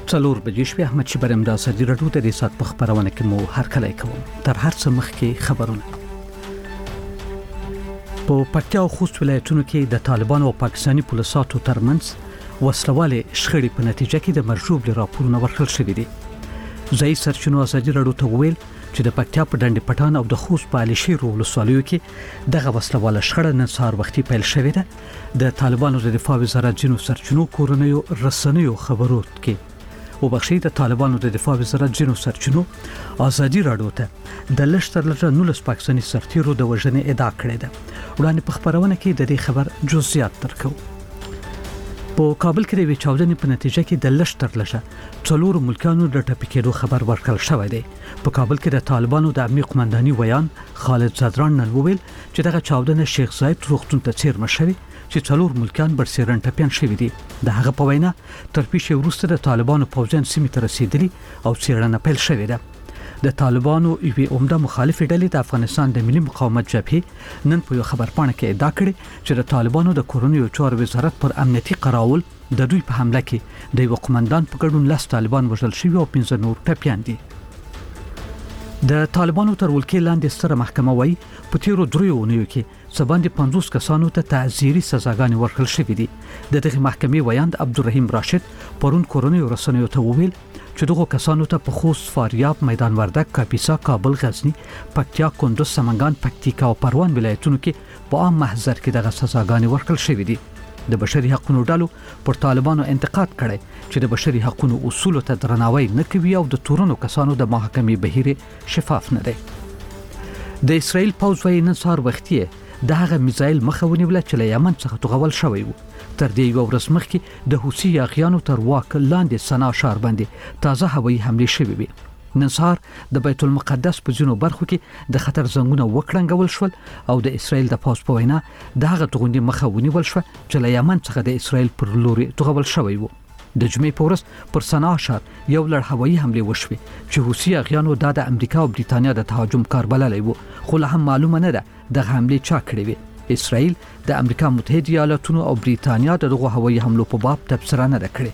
څلور بجې شوې. احمد شیبر امدا سدي رډو ته د سات په خبرونه کې مو هر کله کوم تر هر څه مخکې خبرونه. په پکتیا او خوست ولایتونو کې د طالبانو او پاکستاني پولیسو ترمنځ وسلواله شخړې په نتیجه کې د مرجوب راپورونه ورکړل شوې دي. ځای سرچینو ازادي رډو ته ویل چې د پکتیا په ډنډ پټان او د خوست په علي شیر ولسوالیو کې دغه وسلواله شخړه نن سهار وختي پیل شوې ده. د طالبانو د دفاع وزارت جنو سرچینو کورنیو رسنیو خبرو کې وبخښي د طالبانو د دفاع وزارت جنو سرچینو ازادي رادیو ته د لشتر لټه 19 پاکستاني سرتیرو د وژنې ادعا کړې ده. وړاندې په خبرونه کې د دې خبر جزئیات درکو. په کابل کې د چاودنې په نتیجه کې د لشتر لټه څلور ملکانو د ټاپکېدو خبر ورکړل شوی دی. په کابل کې د طالبانو د امنیت قومنداني ویان خالد زادران نن وویل چې دغه چاودنه شیخ زاید روغتون ته څیرمه شوی چې څلور ملکان برسېرن ټپيان شوی دي. د هغه په وینا تر پیښې وروسته د طالبانو پوځیان سیمې ته رسیدلي او څېړنه پیل شوې ده. د طالبانو یوې عمده مخالفې ډلې د افغانستان د ملي مقاومت جبهې نن په خبرپاڼه کې ادعا کړې چې د طالبانو د کورنیو چارو وزارت پر امنیتي قراول د دوی په حمله کې د یو قومندان په ګډون 10 طالبان وژل شوي او 15 نور ټپيان دي. د طالبانو تر ولکې لاندې ستره محکمه وايي په تیرو دریو اونیو کې سباندې 50 کسانو ته تعزیري سزاګانې ورکړل شوې دي. د دغه محکمې ویاند عبدالرحیم راشد پرون کورنیو رسنیو ته وویل چې دغه کسانو ته په خوست، فاریاب، میدان وردګ، کاپیسا، کابل، غزنی، پکتیا، کندوز، سمنګان، پکتیکا او پروان ولایتونو کې په عام محضر کې دغه سزاګانې ورکړل شوې دي. د بشري حقوقو ډلو پر طالبانو انتقاد کړی چې د بشري حقوقو اصول ته درناوی نه کوي او د تورنو کسانو د محاکمې بهیر شفاف نه دی. د اسرائیل پوځ وايي نن سهار وختي د هغه میزایل مخه ونیول چې له یمن څخه توغول شوی و. تر دې یو ورځ مخکې د حوثي یاغیانو تر واک لاندې صنعا ښار باندې تازه هوایي حمله شوې وي. نن سهار د بیت المقدس په ځینو برخو کې د خطر زنګونه وکړنګول شول او د اسرائیل د پوځ په وینا د هغه توغندي مخه ونیول شو چې له یمن څخه د اسرائیل پر لوري توغول شوی و. د جمعې په ورځ پر صنعا ښار یو لړ هوایي حمله وشوه چې حوثي یاغیانو د امریکا او بریتانیا د تهاجم کار بللی و، خو لا هم معلومه نه ده د حمله چا کړې وي. اسرائیل د امریکا متحده ایالاتونو او بریتانیا دغه هوایي حملو په باب تبصره نه کړې.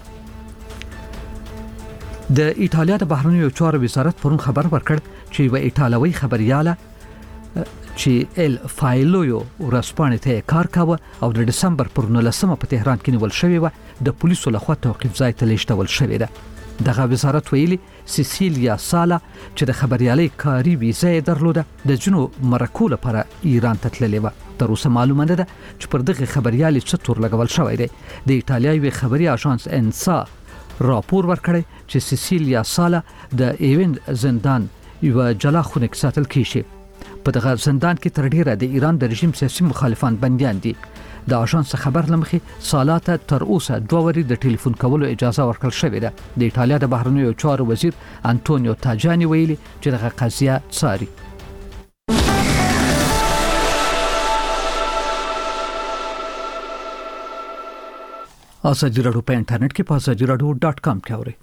د ایټالیا د بهرنیو چارو وزارت پرون خبر ورکړ چې یو ایټالوي خبرياله چې ال فایلویو ورسپانې ته کار کاوه او د دسمبر پر 19 په تهران کې نیول شوی و د پولیسو لخوا توقیف ځای ته لیږدول شوی ده. دغه وزارت ویلي سیسیلیا سالا چې د خبريالۍ کاری ویزه درلوده د جنو مرکو لپاره ایران ته تللې و. تر اوسه معلومه نه ده چې پر دغه خبريالۍ څه تور لګول شوی دی. د ایټالیایي خبري اژانس انسا راپور ورکړی چې سیسیلیا سالا د ایوین زندان یو جلا خونه کې ساتل کیږي. په دغه زندان کې تر ډیره د ایران د رژیم سیاسي مخالفان بنديان دي. د اژانس خبر لمخې سالا ته تر اوسه 2 وری د ټلیفون کولو اجازه ورکړل شوې ده. د ایټالیا د بهرنیو چارو وزیر انټونیو تاجانی ویلي چې دغه قضیه څاري. ازادي رادیو په انټرنیټ کې په azadiradio.com کې اورئ.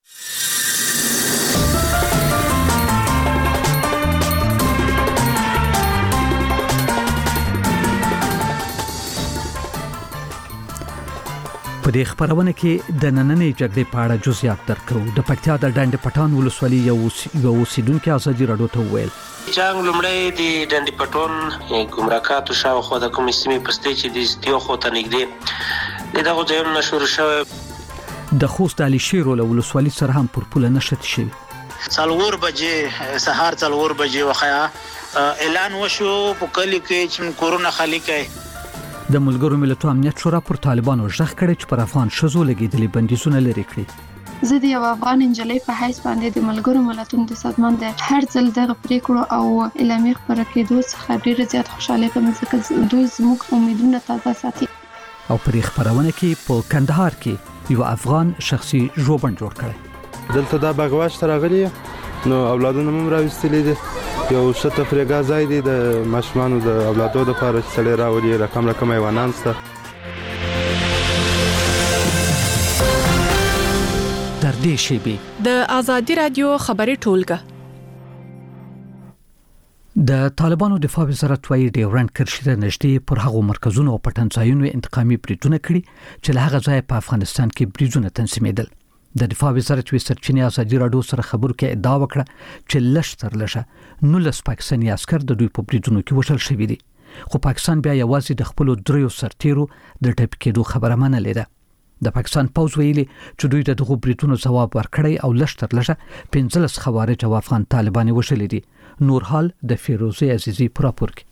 په دې خبرونه کې د نننۍ جګړې په اړه جزئیات درکو. د پکتیا د ډنډ پټان ولسوالۍ یو اوسیدونکو ازادي رادیو ته وویل جنگ لمړی د ډنډ پټون ګمرکاتو شاوخوا د کومې سیمې پستې چې د استیو خو ته نږدې دغه ځایونه نشور شوی. د خوست علي شیر ولسوالۍ سره هم پر پوله نشته شي. 4 بجې سهار 4 بجې وخیا اعلان وشو په کلی کې چې کورونا خالی کړي. د ملګرو ملتونو امنیت شورا پر طالبانو ژغ کړي چې پر افغان شذو لګیدلي بندیزونه لري کړی. زه د یو افغان انجلۍ په حیث باندې د ملګرو ملتونو د سازمان د هر ځل دغه پریکړو او اعلامیې خبره کېدو څخه ډیره زیات خوشاله کوم ځکه دوی زموږ امیدونه تازه ساتي. او پر خبرونه کې په کندهار کې یو افغان شخصي ژوبڼ جوړ کړی. دلته دا باغواش ترغلی نو اولادونه هم راوستلې دي. یو شته فرګا ځای دی د ماشومانو د اولادو د لپاره چې سړی راولي رقم حیوانات سره. در دې شیبې د ازادي رادیو خبري ټولګه. د طالبانو دفاع وزارت وايي ډیورنډ کرښې ته نږدې پر هغو مرکزونو او پټنځایونو انتقامي بریدونه کړي چې له هغه ځای په افغانستان کې بریدونه تنظیمېدل. د دفاع وزارت سرچینې ازادي راډیو سره خبرو کې ادعا وکړه چې لشتر لشه 19 پاکستاني عسكر د دوی په بریدونو کې وشل شوي دي، خو پاکستان بیا یوازې د خپل دریو سرتیرو د ټپ کېدو خبره منلې ده. د پاکستان پوز ویلي چې دوی د دغو بریدونو ځواب ورکړی او لشتر لشه 15 خوارج او افغان طالبان وشلي دي. نور حال د فیروزه عزیزی پراپور کې.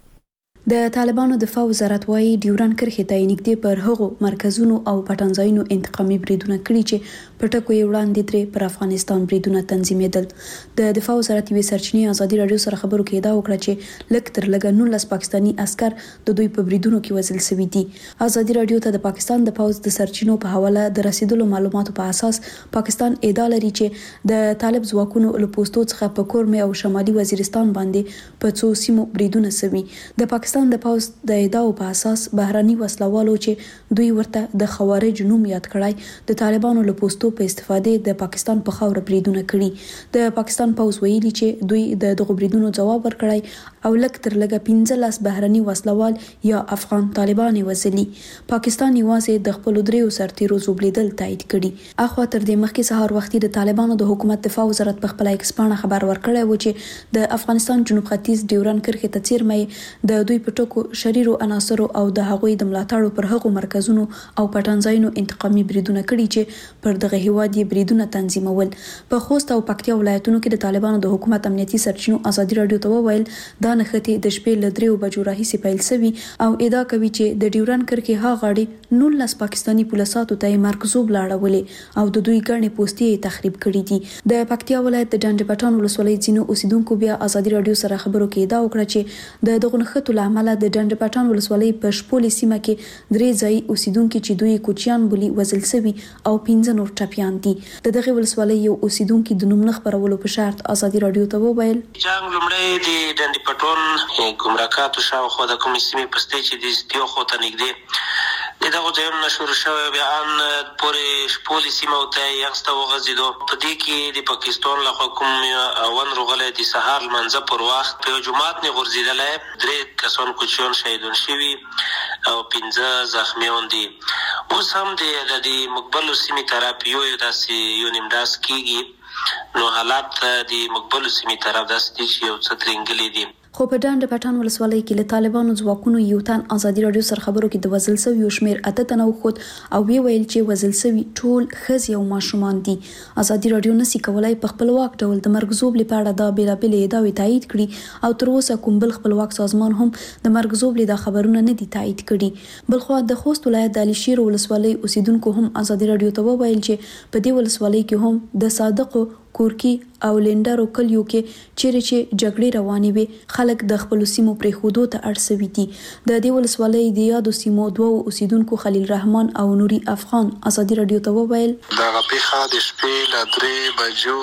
د طالبانو دفاع وزارت وايي ډیوران کرښې ته نږدې پر هغو مرکزونو او پټنځایونو انتقامي بریدونه کړي چې په ټکو یې وړاندې ترې پر افغانستان بریدونه تنظیمېدل. د دفاع وزارت سرچینې ازادي راډیو سره خبرو کې ادعا وکړه چې لږ تر لږه 19 پاکستاني عسكر د دوی په بریدونو کې وژل شوي دي. ازادي راډیو ته د پاکستان د پوز د سرچینو په حواله د رسیدلو معلوماتو په اساس پاکستان ادعا لري چې د طالب ځواکونو له پوسټو څخه په کورمه او شمالي وزیرستان باندې په څو سیمو بریدونه شوي. د پاکستان د پوز د ادعاو په اساس بهراني وسلوالو چې دوی ورته د خوارج نوم یاد کړای د طالبانو له پوسټو په استفاده د پاکستان په خاور بریدونه کړي. د پاکستان پوز ویلي چې دوی د دغو بریدونو ځواب ورکړای او لږ تر لږه 15 بهراني وسلوال یا افغان طالبان وزلي. پاکستان یوازې د خپل دریو سرتیرو زوبلیدل تایید کړي. اخوا تر دې مخکې سهار وختي د طالبانو د حکومت دفاع وزارت په خپل ایکس پاڼه خبر ورکړی و چې د افغانستان جنوب ختیځ ډیوران کرښې ته څیرمه د دوی په ټکو شریرو عناصرو او د هغوی د ملاتړو پر هغو مرکزونو او پټنځایونو انتقامي بریدونه کړي چې پر دغه هیواد یې بریدونه تنظیمول. په خوست او پکتیا ولایتونو کې د طالبانو د حکومت امنیتي سرچینو ازادي راډیو ته وویل دا نښتې د شپې له 3 بجو راهیسې پیل شوي او ادعا کوي چې د ډیوران کرښې ها غاړې 19 پاکستاني پولیساتو ته مرکزوب لاړولې او د دوی ګڼې پوستې تخریب کړي دي. د پکتیا ولایت د ډنډ پټان ولسوالۍ ځینو اوسیدونکو بیا ازادي راډیو سره خبرو کې ادعا وکړه چې د دغه نښتو له امله د ډنډ پټان ولسوالۍ په شپولې سیمه کې 3 ځای اوسیدونکو چې دوی کوچیان بولی وزل سوي او 15 نور ټپیان دي. د دغه ولسوالۍ یو اوسیدونکو د نوم نه خبرولو په شرط ازادي راډیو ته وویل جنگ لومړی د ډنډ پټون ګمرکاتو شاوخوا د کومې سیمې په ستې چې د استیو خو ته نږدې دغه ځایونه شروع شوی بیا ان پورې شپولې سیمه ته یې وغځېدو. په دې کې د پاکستان له کوم اون روغلی د سهار لمانځه پر وخت په یو جومات نه غورځېدلی 3 کسان کوچیان شهیدان شوي او 15 زخمیان دي. اوس هم د مقبلو سیمې طرف یو داسې یو نیم ډاس کېږي نو حالات د مقبلو سیمې طرف داسې دي چې یو څه ترینګلي دي. خو په ډنډ پټان ولسوالۍ کې له طالبانو ځواکونو یو تن ازادي راډیو سره خبرو کې د وزل سوي شمیر 8 تنه وخت او ویل چې وزل سوي ټول ښځې او ماشومان دي. ازادي راډیو نسی کولای په خپلواک ډول د مرګزوب لپاره دا بیلابل ادعاوې تایید کړي او تر اوسه کوم بل خپلواک سازمان هم د مرګزوب لپاره خبرونه نه دي تایید کړي. بلخو د خوست ولایت د علشیر ولسوالۍ اوسیدونکو هم ازادي راډیو ته وویل چې په دې ولسوالۍ کې هم د صادقو کورکی او لندرو کلیو کې چیرې جګړې روانې وي خلک د خپل سیمو پرې خودو ته اړسوي دي. د دې ولسوالۍ د یادو سیمو دوه اوسیدونکو خلیل رحمان او نوري افغان ازادي راډیو ته وویل دا غپیخه د شپې له 3 بجو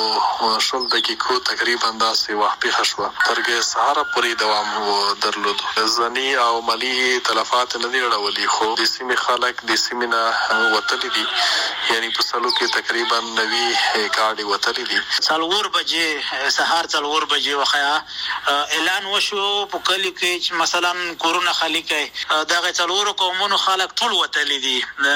او 10 دقیقو تقریبا داسې وخت پیښه شوه ترګه سهار پورې دوام درلود. ځنی او مالی تلفات نه دی اړولي خو د سیمې خلک د سیمې نه وتلي دي یعنی په سلو کې تقریبا 90 کاډي وتلي دي. څلور بجې سهار 4 بجې وخیا اعلان وشو په کلی کې چې مثلا کورونا خالی کوي دغه څلور قومونو خلک ټول وتلي دي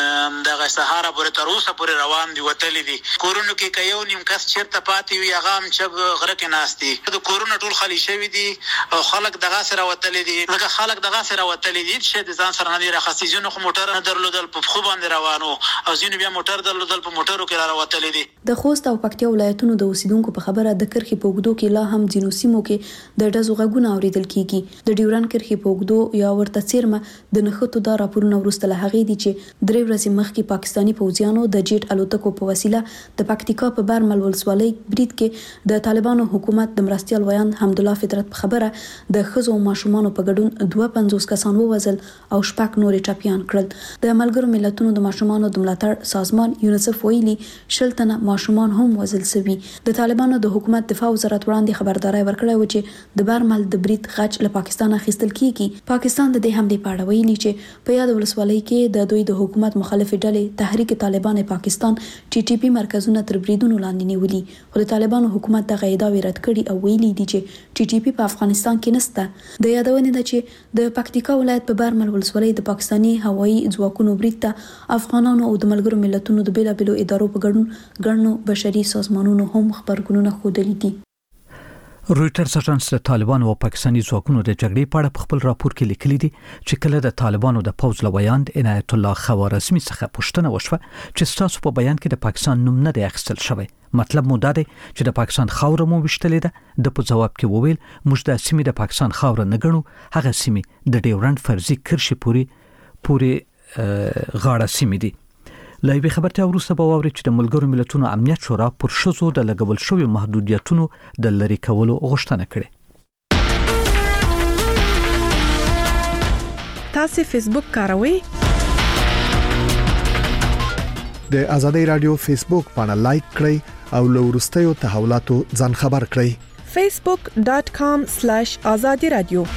دغه سهار پورې تر اوسه پورې روان دي وتلي دي. کورونا کې یو نیم کس چیرته پاتې وي هغه هم چې غره کې ناشتي د کورونا ټول خالی شوی دي او خلک دغه سره وتلي دي لکه خلک دغه سره وتلي دي چې د ځان سره نه راخصي ځینو خو موټر نه درلودل په خو باندې روانو او ځینو بیا موټر درلودل په موټرو کې را وتلي دي. د خوست او پکتیا ولایتونو د اوسیدونکو په خبره د کرښې په اوږدو کې لا هم ځینو سیمو کې د ډزو غږونه اوریدل کیږي. د ډیوران کرښې په اوږدو یا ورته څیرمه د نښتو دا راپورونه وروسته له هغې دي چې 3 ورځې مخکې پاکستاني پوځیانو د جیټ الوتکو په وسیله د پکتیکا په برمل ولسوالۍ برید کې د طالبانو حکومت د مرستیال ویان حمدالله فطرت په خبره د ښځو او ماشومانو په ګډون 52 کسان ووژل او 6 نور ټپیان کړل. د ملګرو ملتونو د ماشومانو د ملاتړ سازمان یونیسف ویلي 10 تنه ماشومان هم وژل شوي. د طالبانو د حکومت دفاع وزارت وړاندې خبرداري ورکړې و چې د برمل د برید غچ له پاکستان اخیستل کیږي. پاکستان د دې حملې په اړه ویلي چې په یاد ولسوالۍ کې د دوی د حکومت مخالفې ډلې تحریک طالبان پاکستان TTP مرکزونه تر بریدونو لاندې نیولي خو د طالبانو حکومت دغه ادعاوې رد کړي او ویلي دي چې ټي ټي پی په افغانستان کې نشته. د یادونې ده چې د پکتیکا ولایت په برمل ولسوالۍ د پاکستاني هوایي ځواکونو برید ته افغانانو او د ملګرو ملتونو د بیلابیلو ادارو په ګډون ګڼو بشري سازمانونو هم خبرګونونه ښودلي دي. رويټرز اژانس د طالبانو او پاکستاني ځواکونو د جګړې په اړه په خپل راپور کې لیکلي دي چې کله د طالبانو د پوځ لویاند عنایت الله خوارزمي څخه پوښتنه وشوه چې ستاسو په بیان کې د پاکستان نوم نه دی اخیستل شوی، مطلب مو دا دی چې د پاکستان خاور مو وشتلې ده. د په جواب کې وویل موږ د سیمې د پاکستان خاور نه ګڼو، هغه سیمې د ډیورنډ فرضي کرښې پورې غاړه سیمې دي. لایوي خبرته وروسته به واوري چې د ملګرو ملتونو امنیت شورا پر شذو د لګول شوی محدودیتونو د لری کولو غوښتنه کړې. تاسو فیسبوک کاروئ؟ د ازادي رادیو فیسبوک باندې لایک کړئ او له وروستیو تحولاتو ځان خبر کړئ. facebook.com/azadiradio.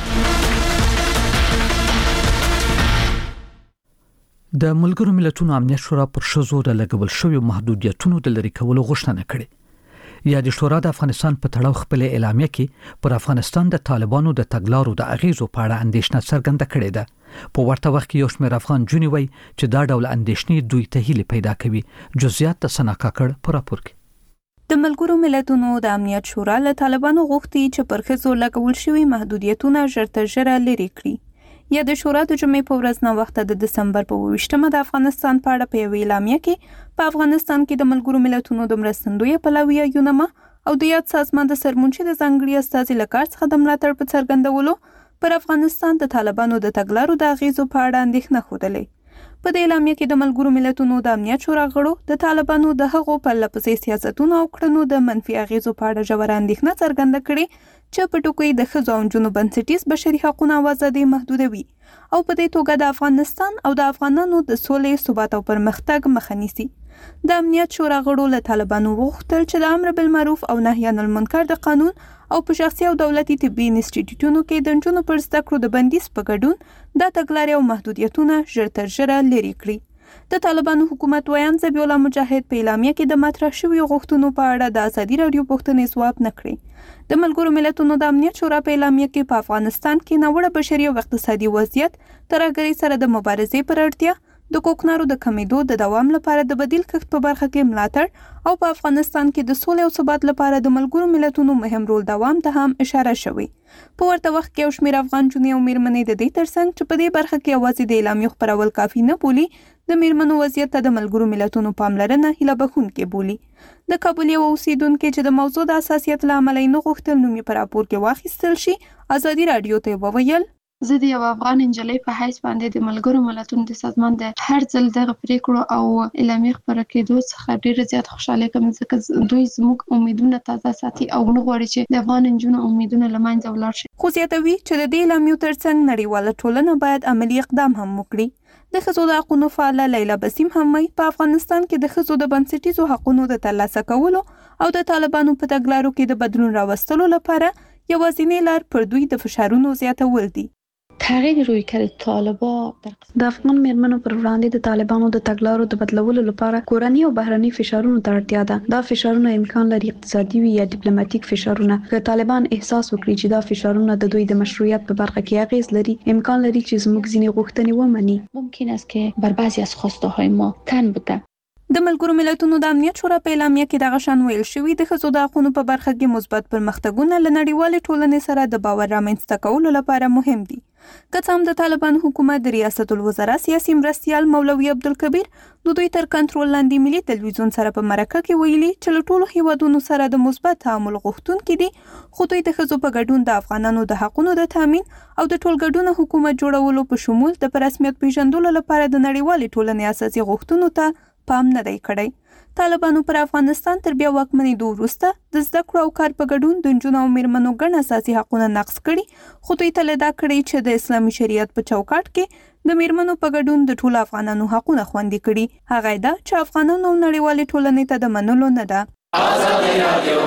د ملګرو ملتونو امنیت شورا پر شذو د لګول شوی محدودیتونو د لری کولو غوښتنه کړې. یا د شورا د افغانستان په تړاو خپل اعلامیه کې پر افغانستان د طالبانو د تګلارو د اغیزو په اړه اندېښنه څرګنده کړې ده. په ورته وخت کې یو شمېر افغان جونی وای چې دا ډول اندېښنې دوی ته هیله پیدا کوي. جزئیات د سنا کاکړ په راپور کې. د ملګرو ملتونو د امنیت شورا له طالبانو غوښتي چې پر ښځو لګول شوی محدودیتونه ژر تر ژره لرې کړي. یا د شورا د جمعې په ورځ نه وخت د دسمبر په 28مه د افغانستان په اړه په یوه اعلامیه کې په افغانستان کې د ملګرو ملتونو د مرستندوی پلاوی یونما او د یاد سازمان د سرمنشي د ځانګړي استازي لکار څخه د ملاتړ په څرګندولو پر افغانستان د طالبانو د تګلارو د اغیزو په اړه اندېښنه ښودلې. په دې اعلامیه کې د ملګرو ملتونو د امنیت شورا غړو د طالبانو د هغو پرله‌پسې سیاستونو او کړنو د منفي اغیزو په اړه ژوره اندېښنه څرګنده کړې چې په ټکو د ښځو او نجونو بنسټیز بشري حقوقو او ازادي محدودوي او په دې توګه د افغانستان او د افغانانو د سولې، ثبات او پرمختګ مخه نیسي. د امنیت شورا غړو له طالبانو وغوښتل چې د امر بالمعروف او نهي عن المنکر د قانون او په شخصي او دولتي طبي انسټیټیوټونو کې د نجونو پر زده کړو د بندیز په ګډون د تګلارې او محدودیتونه ژر تر ژره لرې کړي. د طالبانو حکومت ویان ذبیح الله مجاهد په اعلامیه کې د مطرح شویو غوښتنو په اړه د ازادي راډیو پوښتنې ځواب نه کړی. د ملګرو ملتونو د امنیت شورا په اعلامیه کې په افغانستان کې ناوړه بشري او اقتصادي وضعیت، ترهګرۍ سره د مبارزې پر اړتیا، د کوکنارو د کمیدو د دوام لپاره د بدیل کښت په برخه کې ملاتړ او په افغانستان کې د سولې او ثبات لپاره د ملګرو ملتونو مهم رول دوام ته هم اشاره شوې. په ورته وخت کې یو شمېر افغان جونې او میرمنې د دې ترڅنګ چې په دې برخه کې یوازې د اعلامیې خپرول کافي نه بولي، د میرمنو وضعیت ته د ملګرو ملتونو پاملرنه هیله بښونکې بولي. د کابل یو اوسیدونکو چې د موضوع د حساسیت له امله یې نه غوښتل نوم یې په راپور کې واخیستل شي، ازادي راډیو ته وویل: زه د یو افغان نجلۍ په حیث باندې د ملګرو ملتونو د سازمان د هر ځل دغه پریکړو او اعلامیې خبره کېدو څخه ډېر زیات خوشاله کوم، ځکه دوی زموږ امیدونه تازه ساتي او نه غواړي چې د افغان نجونو امیدونه له منځه ولاړ شي. خو زیاتوي چې د دې اعلامیو ترڅنګ نړیواله ټولنه باید عملي اقدام هم وکړي. د ښځو د حقونو فعاله لیلا بسیم هم په افغانستان کې د ښځو د بنسټیزو حقونو د ترلاسه کولو او د طالبانو په تګلارو کې د بدلون راوستلو لپاره یوازینی لار پر دوی د فشارونو زیاتول دي. تغییر رویکرد طالبان د افغان میرمنو پر وړاندې د طالبانو د تګلارو د بدلولو لپاره کورنۍ او بهرني فشارونو ته اړتیا ده. دا فشارونه امکان لري اقتصادي وي یا ډیپلوماټیک فشارونه. که طالبان احساس وکړي چې دا فشارونه د دوی د مشروعیت په برخه کې اغیز لري، امکان لري چې زموږ ځینې غوښتنې ومني. ممکن است که بر بعضی از خواسته های ما تن بده. د ملګرو ملتونو د امنیت شورا په اعلامیه کې دغه شان ویل شوی د ښځو د حقوقو په برخه کې مثبت پرمختګونه له نړیوالې ټولنې سره د باور رامنځته کولو لپاره مهم دي. که څه هم د طالبان حکومت د ریاست الوزرا سیاسي مرستیال مولوي عبدالکبیر د دوی تر کنټرول لاندې ملي تلویزیون سره په مرکه کې ویلي چې له ټولو هیوادونو سره د مثبت تعامل غوښتونکي دي، خو دوی د ښځو په ګډون د افغانانو د حقونو د تامین او د ټولګډونه حکومت جوړولو په شمول د په رسمیت پیژندلو لپاره د نړیوالې ټولنې اساسي غوښتنو ته پام نه دی کړی. طالبانو پر افغانستان تر بیا واکمنېدو وروسته د زده کړو او کار په ګډون د نجونو او میرمنو ګڼ اساسي حقونه نقض کړي، خو دوی تل دا کړی چې د اسلامي شریعت په چوکاټ کې د میرمنو په ګډون د ټولو افغانانو حقونه خوندي کړي. هغه دا چې افغانانو او نړیوالې ټولنې ته د منلو نه ده. ازادي رادیو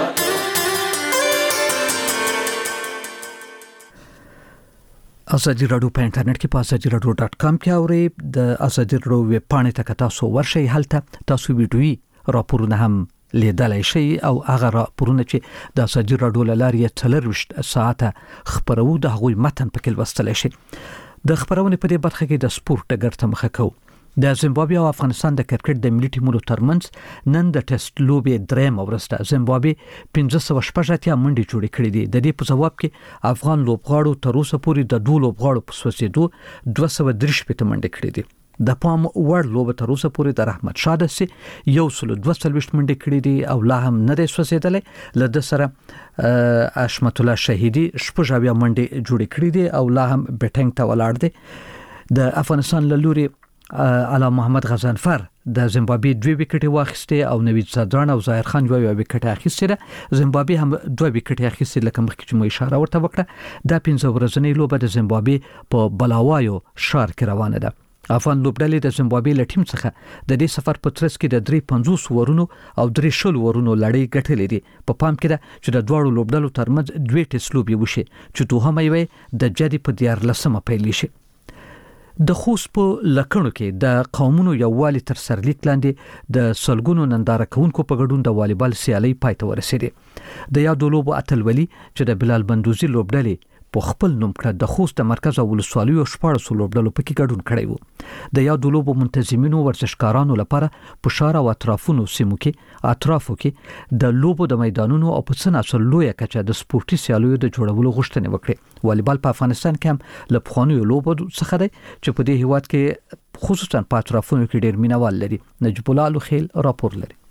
ازادي راډیو په انټرنیټ کې په azadieradio.com کې اورئ. د ازادي راډیو ویب پاڼې ته تاسو ورشئ، هلته تاسو ویډیويي راپورونه هم لیدلای شي او هغه راپورونه چې د ازادي راډیو لارې 24 ساعته خبرو د هغوی متن پکې لوستل شي. د خبرونه په دې برخه کې د سپورت ډګر ته مخه کوو. د زیمبابوې او افغانستان د کرکټ د ملي ټیمونو ترمنځ نن د ټیسټ لوبې درېم ورځ ده. زیمبابوې 1580 منډې جوړې کړې دي. د دې په جواب کې افغان لوبغاړو تر اوسه پورې د 2 لوبغاړو په سوسیدو 230 منډې کړې دي. د پام وړ لوب تر اوسه پورې د رحمت شاه دسي 122 منډې کړې دي او لا هم نه دی سوسیدلې. له د سره اشمت الله شهیدی شپږاویا منډې جوړې کړې دي او لا هم بیټنګ ته ولاړ دي. د افغانستان له لوري علا محمد غزنفر د زیمبابوې 2 وکټې واخیسته او نوید زادران او ظاهر خان 1 وکټ اخیسته. زیمبابوې هم 2 وکټې اخیسته لکه مخکې چې مو اشاره ورته وکړه. د 15 ورځې لوبه د زیمبابوې په بلاوایو شهر کې روانه ده. افغان لوبډلې د زیمبابوې له ټیم څخه د دې سفر په ترڅ کې د 350 ورونو او 300 ورونو لړۍ ګټلې دي. په پام کې ده چې د دوړو لوبډلو ترمنځ 2 ټیسټ لوبې وشي چې دوهمه یې د جدي په 14 پیل شي. د خوست په لکړو کې د قومونو یووالي تر سرلیک لاندې د سلګونو ننداره کوونکو په ګډون د والیبال سیالي پای ته ورسېده. د یادو لوبو اتلولي چې د بلال بندوزي لوبډلې په خپل نوم کړه د خوست د مرکز او ولسوالیو 14 لوبډلو پکې ګډون کړی وو. د یادو لوبو منتظمینو ورزشکارانو لپاره په شهر او اطرافونو کې د لوبو د میدانونو او په څناسل لوی کچه د سپورتي سیالیو د جوړولو غوښتنه وکړه. والیبال په افغانستان کې هم له پخوانیو لوبو څخه دی چې په دې هیواد کې خصوصا په اطرافونو کې ډېر مینوال لري. نجیب الله لوخیل راپور لري.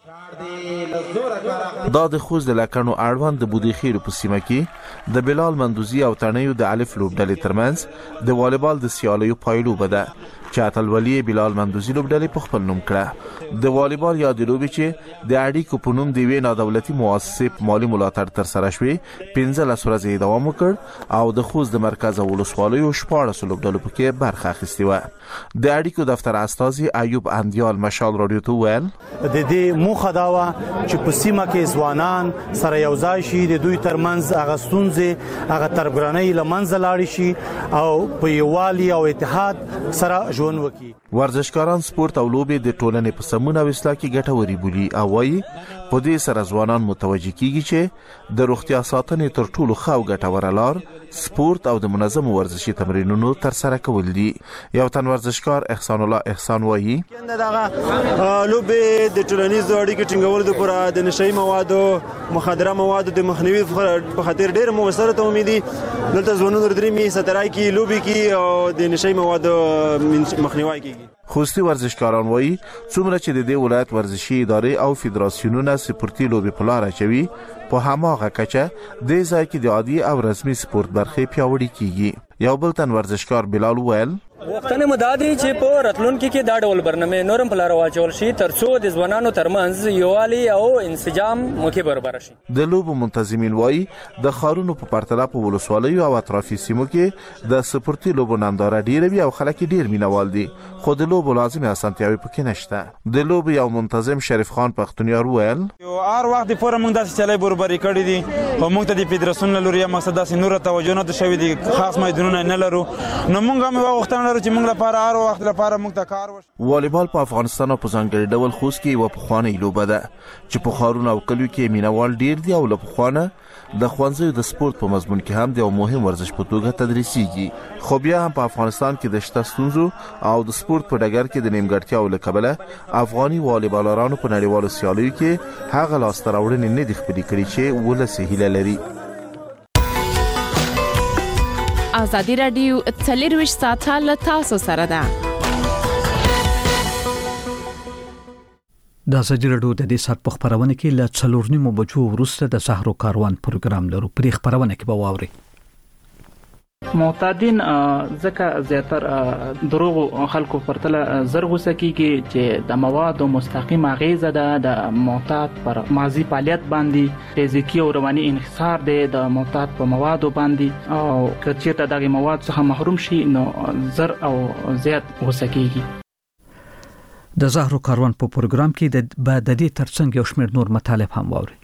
دا د خوست د لکړو اړوند د بودی خیر په سیمه کې د بلال مندوزی او تڼیو د الف لوبډلې ترمنځ د والیبال د سیالیو پایلو بده چې اتلولي بلال مندوزی لوبډلې په خپل نوم کړه. د والیبال یا د لوبې چې د اړیکو په نوم دی وینا دولتي مؤسسې په مالی ملاتړ تر سره شوې 15 ورځې دوام وکړ او د خوست د مرکز او ولسوالیو 14 لوبډلو پکې برخه اخیستې و. د اړیکو دفتر استاذ ایوب اندیال مشال رادیو ته ویل د دې موخه دا و چې په سیمه کې ځوانان سره یو ځای شي، د دوی ترمنځ هغه ستونزې هغه تربګرانۍ له منځه لاړې شي او په یووالي او اتحاد سره ژوند وکړي. ورزشکاران سپورت او لوبې د ټولنې په سمون او اصلاح کې ګټوري بولي او وايي په دې سره ځوانان متوجه کیږي چې د روغتیا ساتنې تر ټولو ښه او ګټوره لار سپورت او د منظم ورزشي تمرینونو تر سره کول دي. یو تن ورزشکار احسان الله احسان وايي دغه لوبې د ټولنیزو اړیکو ټینګولو لپاره د نشئی موادو مخدره موادو د مخنیوي په خاطر ډېر موثره توميدي. دلته ځوانانو درېمي سترای کې لوبې کې او د نشئی موادو مخنیوي کوي. خوستی ورزشکاران وایي څومره چې د دې ولایت ورزشي ادارې او فدراسیونونه سپورتي لوبې په لار اچوي په هماغه کچه د ځای کې د عادي او رسمي سپورت برخې پیاوړې کیږي. یو بل تن ورزشکار بلال ویل وختونه مدادي چې په راتلونکو کې دا ډول برنامه نورم په لار واچول شي ترڅو د ځوانانو ترمنځ یووالي او انسجام موکي برابر شي. د لوبو منتظمین وایي د خارونو په پرتله په ولسوالیو او اطرافي سیمو کې د سپورتي لوبو ننداره ډیره وي او خلک ډیر مینوال دي خو د لوبو لازمي اسانتیاوي پکې نشته. د لوبو یو منتظم شریف خان پختونیار ویل یو هر وخت د فورم موږ داسې چلای برابرۍ کړې دي او موږ ته د فدراسیون لوري مقصد داسې نور توجه نه شوی دي خاص میدانونه نه لرو نو موږ هم وختونه لرو چې موږ لپاره هر وخت لپاره موږ ته کار وشي. والیبال په افغانستان په ځانګړي ډول خوست کې یو پخوانی لوبه ده چې په خارونو او کلیو کې مینوال ډیر دي او له پخوانه د ښوونځیو د سپورت په مضمون کې هم د یو مهم ورزش په توګه تدریسیږي. خو بیا هم په افغانستان کې د شته ستونزو او د سپورت په ډګر کې د نیمګړتیاو له کبله افغاني والیبالرانو په نړیوالو سیالیو کې هغه لاسته راوړنې نه دي خپلې کړې چې ولس یې هیله لري. ازادي راډیو 24 ساعته له تاسو سره ده. د ازادي راډیو د دې سات په خبرونه کې له 4:30 بجو وروسته د سحر کاروان پروګرام لرو. په خبرونه کې به واوري معتادین ځکه زیاتر دروغ خلکو پرتله زرغوسه کیږي چې د موادو مستقیم اغیزه ده د معتاد پر ماضی فعالیت باندې فزیکی او رواني انحصار ده د معتاد په موادو باندې او کچېته دغه مواد څخه محروم شي نو زر او زیات غوسه کیږي. د زهرو کاروان په پروګرام کې د دې ترڅنګ یو شمېر نور مطالب هم واوري.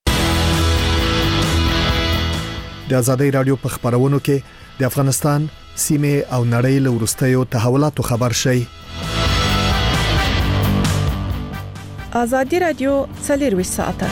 د ازادي رادیو په خبرونو کې د افغانستان سیمه او نړۍ له وروستیو تحولاتو خبر شي. ازادي رادیو 24 ساعته.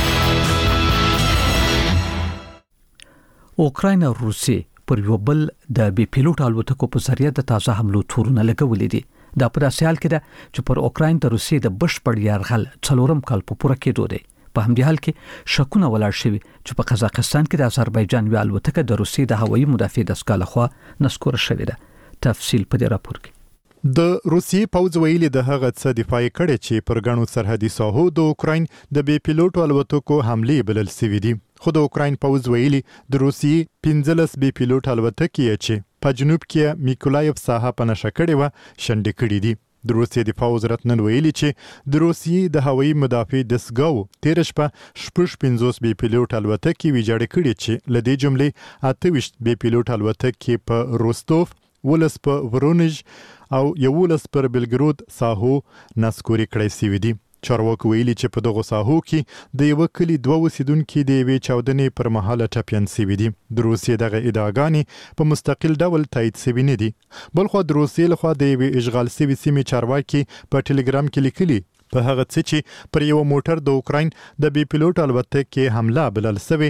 اوکراین او روسیې پر یو بل د بي پیلوټ الوتکو په ذریعہ د تازه حملو تورونه لګولې دي. دا په داسې حال کې ده چې پر اوکراین د روسیې د بشپړ یرغل څلورم کال په پوره کېدو دی. په همدې حال کې شکونه ولاړ شوي چې په قزاقستان کې د آذربایجان یو الوتکه د روسیې د هوایي مدافع دستګاه لخوا نسکور شوې ده. تفصیل په دې راپور کې. د روسیې پوځ ویلي د هغه څه دفاعي کړي چې پر غنو سرحدي ساحو د اوکراین د بي پیلوټ الوتکو حملې بلل سوي دي. خو د اوکراین پوځ ویلي د روسیې 15 بي پیلوټ الوتکې چې په جنوب کې میکولایف ساحه په نشه کړې و شنډې کړې دي. د روسیې دفاع وزارت نن ویلي چې د روسیې د هوایي مدافع دستګاو تیر شپه 15 بي پیلوټ الوتکې ویجاړې کړې چې لدې جملې 28 بي پیلوټ الوتکې په روستوف، ولس په ورونج او 11 پر بلګرود ساحو نسکوري کړی سوي دي. چارواکو ویلي چې په دغه ساحو کې د یو کلی 2 اوسیدونکو د یوې چاودنې پر مهاله ټپيان سوي دي. د روسیې دغه ادعاګانې په مستقل ډول تایید سوي نه دي. بلخو د روسیې لخوا د یوې اشغال سوي سیمې چارواکي په ټلګرام کې لیکلي په هغه څه چې پر یو موټر د اوکراین د بي پیلوټ الوتکې حمله بلل سوي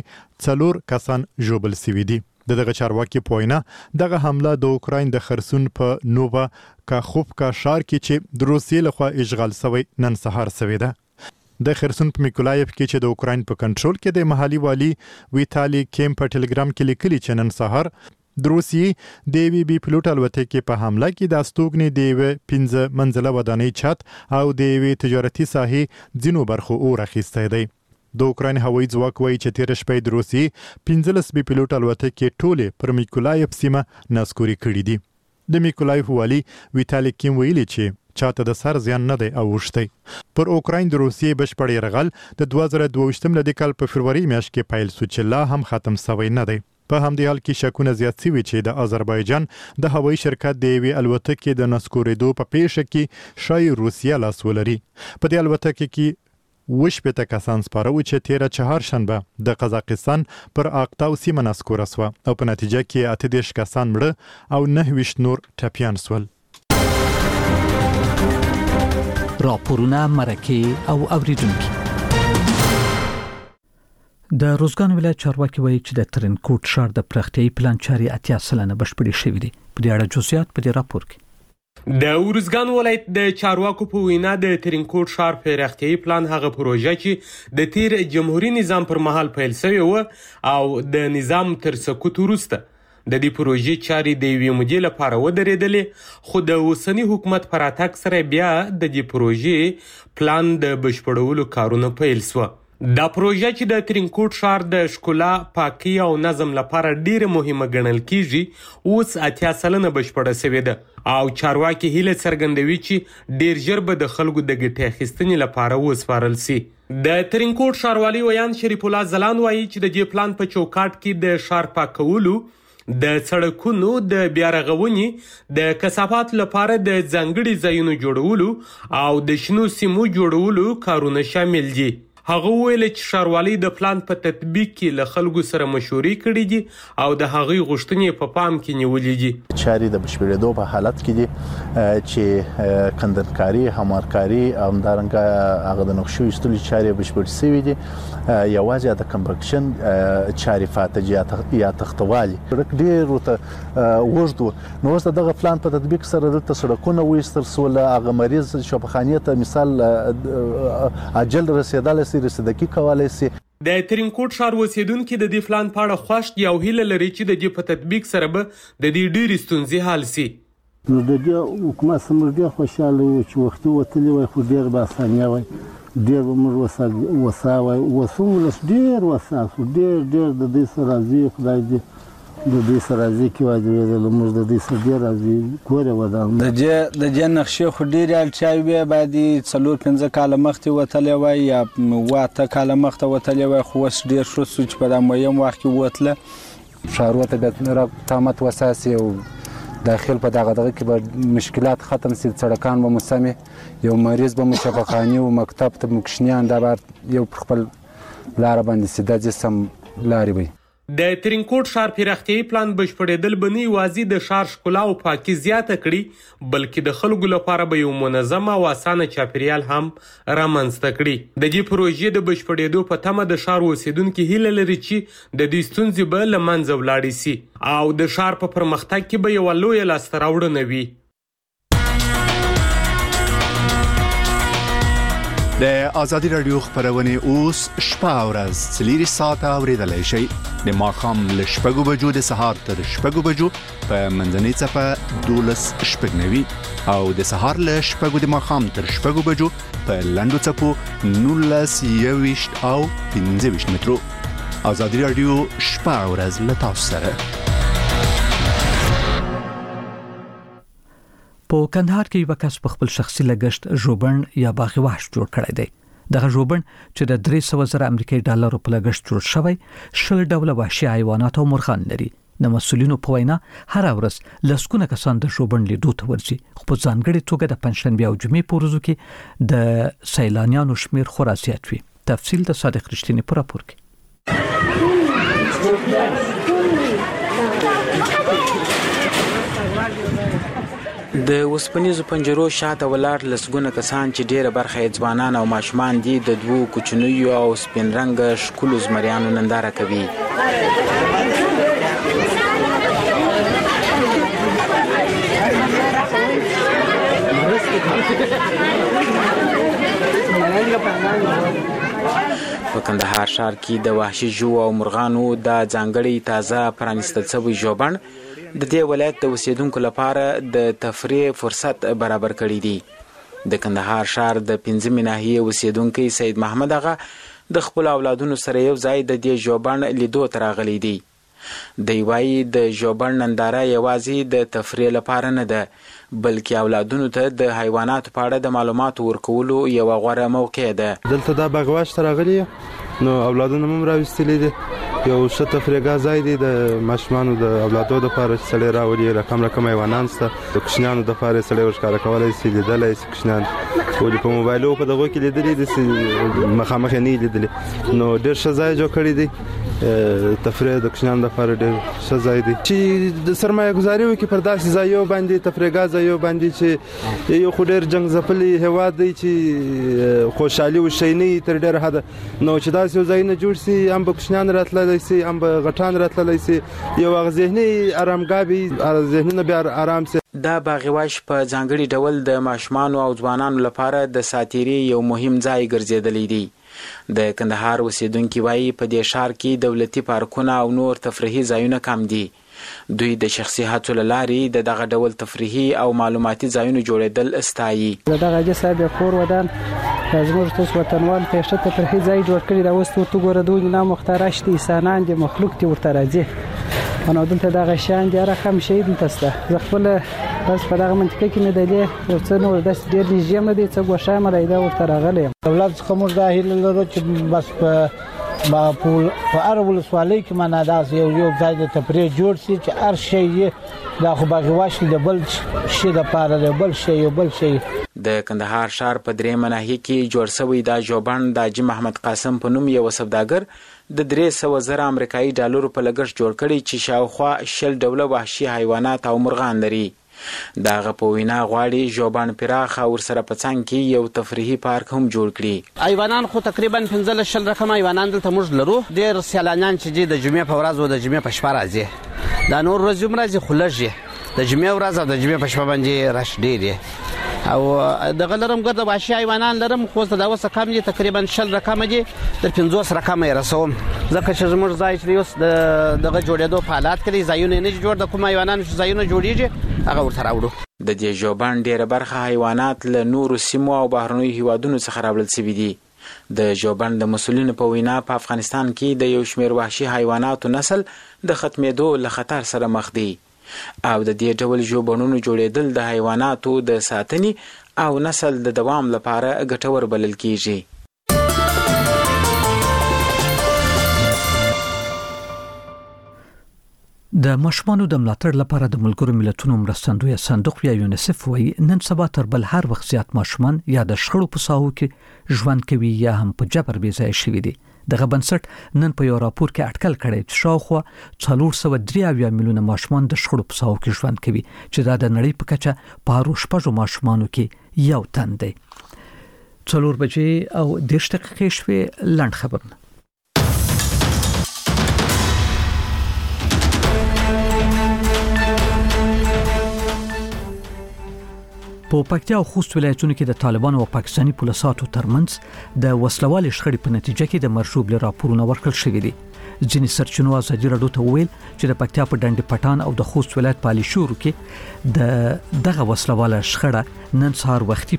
4 کسان ژوبل سوي دي. دغه چارواکي پوینا دغه حمله د اوکراین د خرسون په نووا کاخوفکا ښار کې چې د روسیې لخوا اشغال شوی نن سهار شوی ده. د خرسون په میکولایف کې چې د اوکراین په کنټرول کې د محلي والی ویتالي کیم په ټلګرام کې لیکلي چې نن سهار د روسیې د وی بي پیلوټ الوتکې په حمله کې د استوګنې د 15 منزله ودانۍ چت او د وی تجارتي ساحې ځینو برخو اور اخیسته دی. د اوکراین هوایي ځواک وایي چې تیر شپه د روسیې 15 بي پیلوټ الوتکې ټوله پر میکولایف سیمه نسکوري کړې دي. د میکولایف والی ویتالي کیم ویلي چې چاته د سر زیان نه دی اوښتی. پر اوکراین د روسیې بشپړ یرغل د 2022 لدې کال په فروری میاشت کې پیل شو چې لا هم ختم شوی نه دی. په همدې حال کې شکونه زیات شوي چې د آذربایجان د هوایي شرکت د یوې الوتکې د نسکورېدو په پیښه کې شاید روسیه لاس ولري. په دې الوتکې کې 18 کسان سپاره و چې تیره چهارشنبه د قزاقستان پر اقتاو سیمه نسکوره سوه او په نتیجه کې 18 کسان مړه او 29 نور ټپیان سول. راپورونه مرکه او اوریدونکو. د روزګان ولایت چارواکي وایي چې د ترنکوټ ښار د پراختیايي پلان چاري 80% بشپړې شوې دي. په دې اړه جزئیات په دې راپور کې. د ورزګان ولایت د چارواکو په وینا د ترنکوټ ښار پراختیايي پلان هغه پروژه چې د تیر جمهوریت نظام پر مهال پیل شوی و او د نظام تر سقوط وروسته د دې پروژې چاري د یوې مودې لپاره ودرېدلې، خو د اوسنی حکومت پر اتاک سره بیا د دې پروژې پلان د بشپړولو کارونه پیل شو. دا پروژه چې د ترنکوټ ښار د ښکلا، پاکي او نظم لپاره ډیره مهمه ګڼل کیږي، اوس 80% بشپړه شوې ده او چارواکي هیله څرګندوي چې ډیر ژر به د خلکو د ګټې اخیستنې لپاره وسپارل شي. د ترنکوټ ښاروالي ویان شریف الله زلان وایي چې د دې پلان په چوکاټ کې د ښار پاکولو، د سړکونو د بیا رغونې، د کثافات لپاره د ځانګړي ځایونو جوړولو او د شنو سیمو جوړولو کارونه شامل دي. هغه ویل چې ښاروالي د پلان په تطبیق کې له خلکو سره مشورې کړې دي او د هغوی غوښتنې په پام کې نیولې دي. چاري د بشپړېدو په حالت کې دي چې کندنکاري، همکاري او همدارنګه هغه د نقشو ایستلو چاري بشپړ شوي دي. یوازې د کنسټرکشن چاري فاتجه یا تختوالي ډېر ورته وژد و. نو اوس دغه پلان په تطبیق سره دلته سړکونه وایستل سول، هغه مریض شفاخانې ته مثال عجل رسیدلی رسیدګي کولای شي. د ترنکوټ ښار اوسیدونکو د دې پلان په اړه خوښ دي او هیله لري چې د دې په تطبیق سره به د دې ډېرې ستونزې حل شي. نو د دې حکومت سره ډېر خوشاله و چې وختي وتلی وای، خو ډېر به اسانه وای، ډېر به موږ وساوای وسولس ډېر وساسو ډېر د دې سره راځي. خدای دې د دې سره راځي کې واجب دی موږ د دې سره ډېر راځي کور ودان د دې نقشې خو ډېر اړتیاوې وي، باید 4-5 کاله مخکې وتلی وای یا 8 کاله مخکې وتلی وای، خو اوس ډېر ښه شو چې په دا مهم وخت کې وتله. ښارونو ته باید تامت وساسي او داخل په دغه کې به مشکلات ختم شي، سړکان به مو سمې، یو مریض به مو شفاخانې او مکتب ته مو کوچنیان دا به یو پر خپل لاره باندې سي، دا سم لارې وي. د ترینکوټ ښار پراختیايي پلان بشپړېدل به نه یوازې د ښار ښکلا او پاکي زیاته کړي بلکې د خلکو لپاره به یو منظم او اسانه چاپیریال هم رامنځته کړي. د دې پروژې د بشپړېدو په تمه د ښار اوسیدونکي هیله لري چې د دې ستونزې به له منځه ولاړې سي او د ښار په پرمختګ کې به یوه لویه لاسته راوړنه وي. د ازادي رادیو خبرونه اوس شپه او ورځ 4 ساعته اوریدلای شئ. د ماښام له 6 بجو د سهار تر 6 بجو په منځنۍ څپه 12:09 او د سهار له 6 د ماښام تر 6 بجو په لنډو څپو 19:21 او 15 مترو. ازادي رادیو شپه او ورځ له تاسو سره. په کندهار کې یو کس په خپل شخصي لګښت ژوبڼ یا باغ وحش جوړ کړی دی. دغه ژوبڼ چې د 300,000 امریکایي ډالرو په لګښت جوړ شوی 10 ډوله وحشي حیوانات او مرغان لري. د مسؤلینو په وینا هر ورځ لسګونه کسان د ژوبڼ لیدو ته ورځي، خو په ځانګړي توګه د پنځشنبه او جمعې په ورځو کې د سیلانیانو شمیر خورا زیات وي. تفصیل د صادق رښتینی په راپور کې. د وسپنیزو پنجرو شاته ولاړ لسګونه کسان چې ډیره برخه یې ځوانان او ماشومان دي د دوو کوچنیو او سپین رنګه ښکلو زمریانو ننداره کوي. په کندهار ښار کې د وحشي ژوو او مرغانو د ځانګړي تازه پرانیستل شوی ژوبڼ د دې ولایت د اوسیدونکو لپاره د تفریح فرصت برابر کړی دی. د کندهار ښار د 15 ناحیې اوسیدونکي سید محمد اغا د خپل اولادونو سره یو ځای د دې ژوبڼ لیدو ته راغلی دی. دی وايي د ژوبڼ ننداره یوازې د تفریح لپاره نه ده بلکې اولادونو ته د حیواناتو په اړه د معلوماتو ورکولو یو غوره موقع ده. دلته دا باغ وحش ته راغلی نو اولادونه هم راوستلي دي. یو ښه تفریحګاه ځای دی د ماشومانو د اولادو دپاره چې سړی راولي. رقم حیوانان شته، د کوچنیانو دپاره یې سړی ورښکاره کولی شي، لیدلی شي کوچنیان. ولې په موبایلو په دغو کې لیدلي دي، مخامخ یې نه لیدلي. نو ډېر ښه ځای جوړ کړی دی. تفریح د کوچنیانو دپاره ډېر ښه ځای دی چې د سرمایه ګزاري وکړي پر داسې ځایو باندې، تفریحګاه ځایو باندې چې یو خو ډېر جنګ ځپلی هېواد دی چې خوشحالي وشی نه وي تر ډېره حده. نو چې داسې یو ځایونه جوړ شي هم به کوچنیان راتللی شي، هم به غټان راتللی شي، یو هغه ذهني ارامګاه وي، ذهنونه بیا ارام شي. دا باغ وحش په ځانګړي ډول د ماشومانو او ځوانانو لپاره د ساتیري یو مهم ځای ګرځېدلی دی. د کندهار اوسیدونکي وایي په دې ښار کې دولتي پارکونه او نور تفریحي ځایونه کم دي. دوی د شخصي هڅو له لارې د دغه ډول تفریحي او معلوماتي ځایونو جوړېدل استایي. دغه حاجي صاحب کور ودان زموږ تاسو وطنوال ته ښه تفریحي ځای جوړ کړی. دا اوس ورته ګوره دوی نه مخترع شته، انسانان دي، مخلوق دي ورته راځي. نو دلته دغه شان دي رقم شي دلته سته. زه خپل بس په دغه منطقه کې مې د دې یو څه نور داسې ډېر نږدې مې دی څه ګوښه مې دی دا ورته راغلی یم. دولت څخه موږ دا هیله لرو چې بس په هر ولسوالۍ کې معنا داسې یو ځای د تفریح جوړ شي چې هر شی یې دا خو باغ وحش د بل شي دپاره د بل شی. د کندهار ښار په 3 ناحیې کې جوړ شوی دا ژوبڼ د حاجي محمد قاسم په نوم یو سوداګر د 300,000 امریکایي ډالرو په لګښت جوړ کړی چې شاوخوا 10 ډوله وحشي حیوانات او مرغان لري. دغه په وینا غواړي ژوبڼ پراخ او ورسره په څنګ کې یو تفریحي پارک هم جوړ کړي. حیوانان خو تقریبا 15 رقم حیوانان دلته موږ لرو. ډېر سیلانیان چې د جمعې په ورځ او د جمعې په شپه راځي، دا نور ورځې هم راځي خو لږ د جمعې ورځ او د جمعې په شپه باندې رش ډېر او دغه لرم ګرد وحشي حیوانان لرم خو دا اوس کم دي، تقریبا 10 رقم دي، تر 50 رقم یې رسوم. ځکه چې زموږ ځای چې اوس دغه جوړېدو په حالات کې دي، ځایونه نه جوړ د کوم حیوانانو چې ځایونه جوړیږي هغه ورته راوړو. د دې ژوبڼ ډېره برخه حیوانات له نورو سیمو او بهرنیو هیوادونو څخه راوړل شوي دي. د ژوبڼ د مسؤلینو په وینا په افغانستان کې د یو شمېر وحشي حیواناتو نسل د ختمېدو له خطر سره مخ دی او د دې ډول ژوبڼونو جوړېدل د حیواناتو د ساتنې او نسل د دوام لپاره ګټور بلل کیږي. د ماشومانو د ملاتړ لپاره د ملګرو ملتونو مرستندوی صندوق یا یونیسف وایي نن سبا تر بل هر وخت زیات ماشومان یا د شخړو په ساحو کې ژوند کوي یا هم په جبر بې ځایه شوي دي. دغه بنسټ نن په یو راپور کې اټکل کړی چې شاوخوا 483 میلیونه ماشومان د شخړو په ساحو کې ژوند کوي چې دا د نړۍ په کچه په هر شپږو ماشومانو کې یو تن دی. 4 بجې او 10 دقیقې شوې. لاند خبرونه په پکتیا او خوست ولایتونو کې د طالبانو او پاکستاني پولیسو ترمنځ د وسلوال شخړې په نتیجه کې د مرشوب راپورونه ورکړل شوې دي. ځینې سرچینو ازادي راډیو ته ویل چې د پکتیا په ډنډ پټان او د خوست ولایت په علي شور کې دغه وسلوال شخړه نن سهار وختي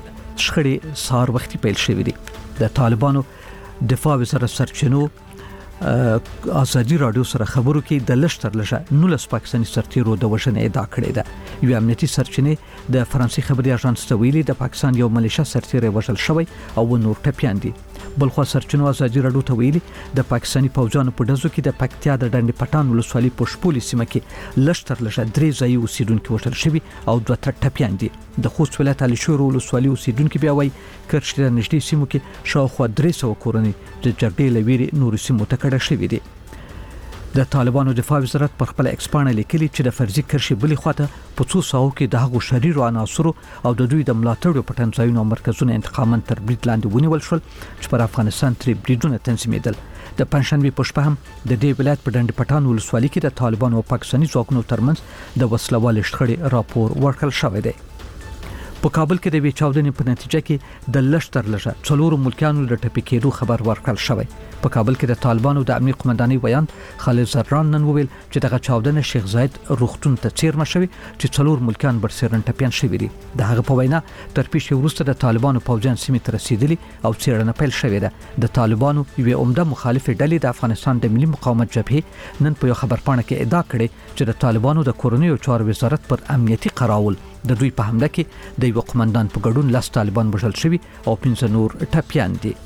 پیل شوې دي. د طالبانو دفاع وزارت سرچینو ازادي راډیو سره خبرو کې د لشتر لږه 19 پاکستاني سرتیرو د وژنې ادعا کړې ده. یو امنیتي سرچینې د فرانسې خبري اژانس ته ویلي د پاکستان یو ملیشه سرتیر وژل شوی او نور ټپيان دي. بلخو سرچینو ازادي راډیو ته ویلي د پاکستاني پوځانو په دزو کې د پکتیا د ډنډ پټان ولسوالۍ په شپولي سیمه کې لشتر لږه 3 ځای اوسیدونکو وژل شوی او 2 ټپيان دي. د خوست ولایت علي شور ولسوالۍ اوسیدونکو بیا وایي کرشته د نږدې سیمو کې شاوخوا 300 کورنۍ د جګړې لويري نور سیمو ته کډه شوې دي. د طالبانو دفاع وزارت پر خپل ایکسپانه لیکلي چې د فرضي کرشي بلې خواته په څو ساو کې د هغو شریرو عناصرو او د دوی د ملاتړو پټنځایونو او مرکزونو انتقاماً تر برید لاندې ونیول شول چې پر افغانستان تر بریدونه تنظیمېدل. د پنځشنبه په شپه هم د دې ولایت په ډنډ پټان ولسوالۍ کې د طالبانو او پاکستاني ځواکونو ترمنځ د وسلوال شخړې راپور ورکړل شوی دی. په کابل کې د وی چاودنې په نتیجه کې د لشتر لږه 4 ملکیانو د ټپي کېدو خبر ورکړل شوی. په کابل کې د طالبانو د امنیت قومندانۍ ویان خالد زران نن وویل چې دغه چاودنه شیخ زاید روغتون ته چیرمه شوی چې 4 ملکیان برسېرن ټپيان شوی دي. د هغه په وینا تر پیښې وروسته د طالبانو پوځیان سیمې ته رسیدلي او څېړنه پیل شوې ده. د طالبانو یو عمده مخالف ډلې د افغانستان د ملي مقاومت جبهه نن په یو خبرپاڼه کې ادعا کړې چې د طالبانو د کورنیو چارو وزارت پر امنیتي قراول د دوی په حمله کې د یو قومندان په ګډون 10 طالبان وژل شوي او 15 نور ټپيان دي.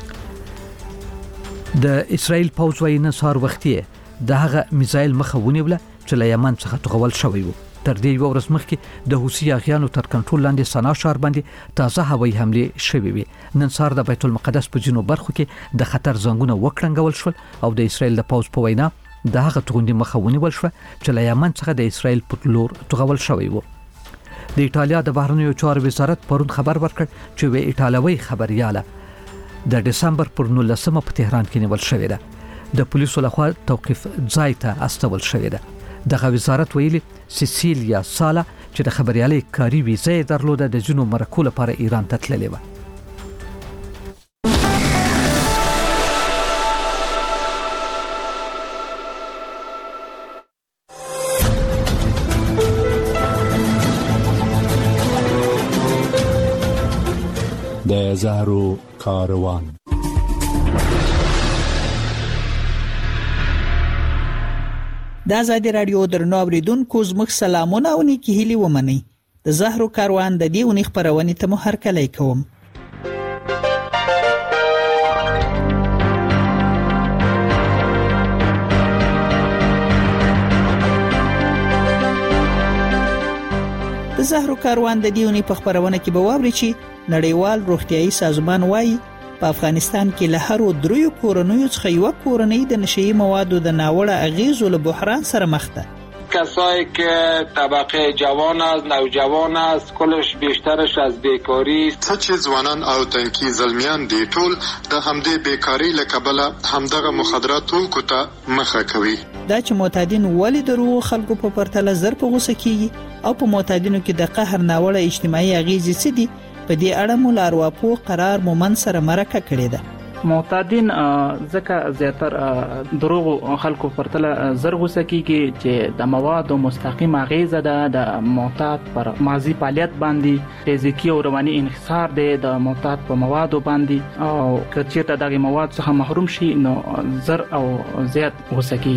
د اسرائیل پوځ وايي نن سهار وختي د هغه میزایل مخه ونیوله چې له یمن څخه توغول شوی و. تر دې یو ورځ مخکې د حوثي اغیانو تر کنټرول لاندې سنا ښار باندې تازه هوایي حمله شوې وي. نن سهار د بیت المقدس په جنوب برخو کې د خطر زنګونه وکړنګول شول او د اسرائیل د پوځ په وینا د هغه توغندي مخه ونیول شو چې له یمن څخه د اسرائیل په لور توغول شوی و. د ایټالیا د بهرنیو چارو وزارت پرون خبر ورکړ چې وی ایټالوي خبرياله د دسمبر پر 19 په تهران کې نیول شوې ده. د پولیسو لخوا توقيف ځای ته استول شوې ده. دغه وزارت ویلي سیسیلیا سالا چې د خبريالي کاری ویزه درلوده د جنوب مرکو لپاره ایران ته تللې و. د زهرو کاروان. د آزادي رادیو درنو اوریدونکو زموږ سلامونه او نیکی هیلې ومنئ. د زهرو کاروان د دې اونۍ خبرونه ته مو هرکلی کوم. د زهرو کاروان د دې اونۍ په خبرونه کې به واورئ چې نړیوال روغتیايي سازمان وايي په افغانستان کې له هر 3 کورنیو څخه یو کورنۍ د نشئی موادو د ناوړه اغیزو له بحران سره مخ ده. کسایی که طبقه جوان است، نوجوان است، کلش بیشترش از بیکاری است. چې ځوانان او تنکي زلمیان دي ټول د همدې بیکاری له کبله همدغه مخدرات ټولکو ته مخه کوي. دا چې معتادین ولې د روغ خلکو په پرتله زر په غوسه کیږي او په معتادینو کې د قهر ناوړه اجتماعي اغیزې څه دي، په دې اړه مو لارواپو قرار مومن سره مرکه کړې ده. معتادین ځکه زیاتر دروغ خلکو پرتله زر غوسه کیږي چې د موادو مستقیم اغیزه ده د معتاد پر ماضی فعالیت باندې، فزیکی او رواني انحصار ده د معتاد په موادو باندې او که چیرته دغه مواد څخه محروم شي نو زر او زیات غوسه کیږي.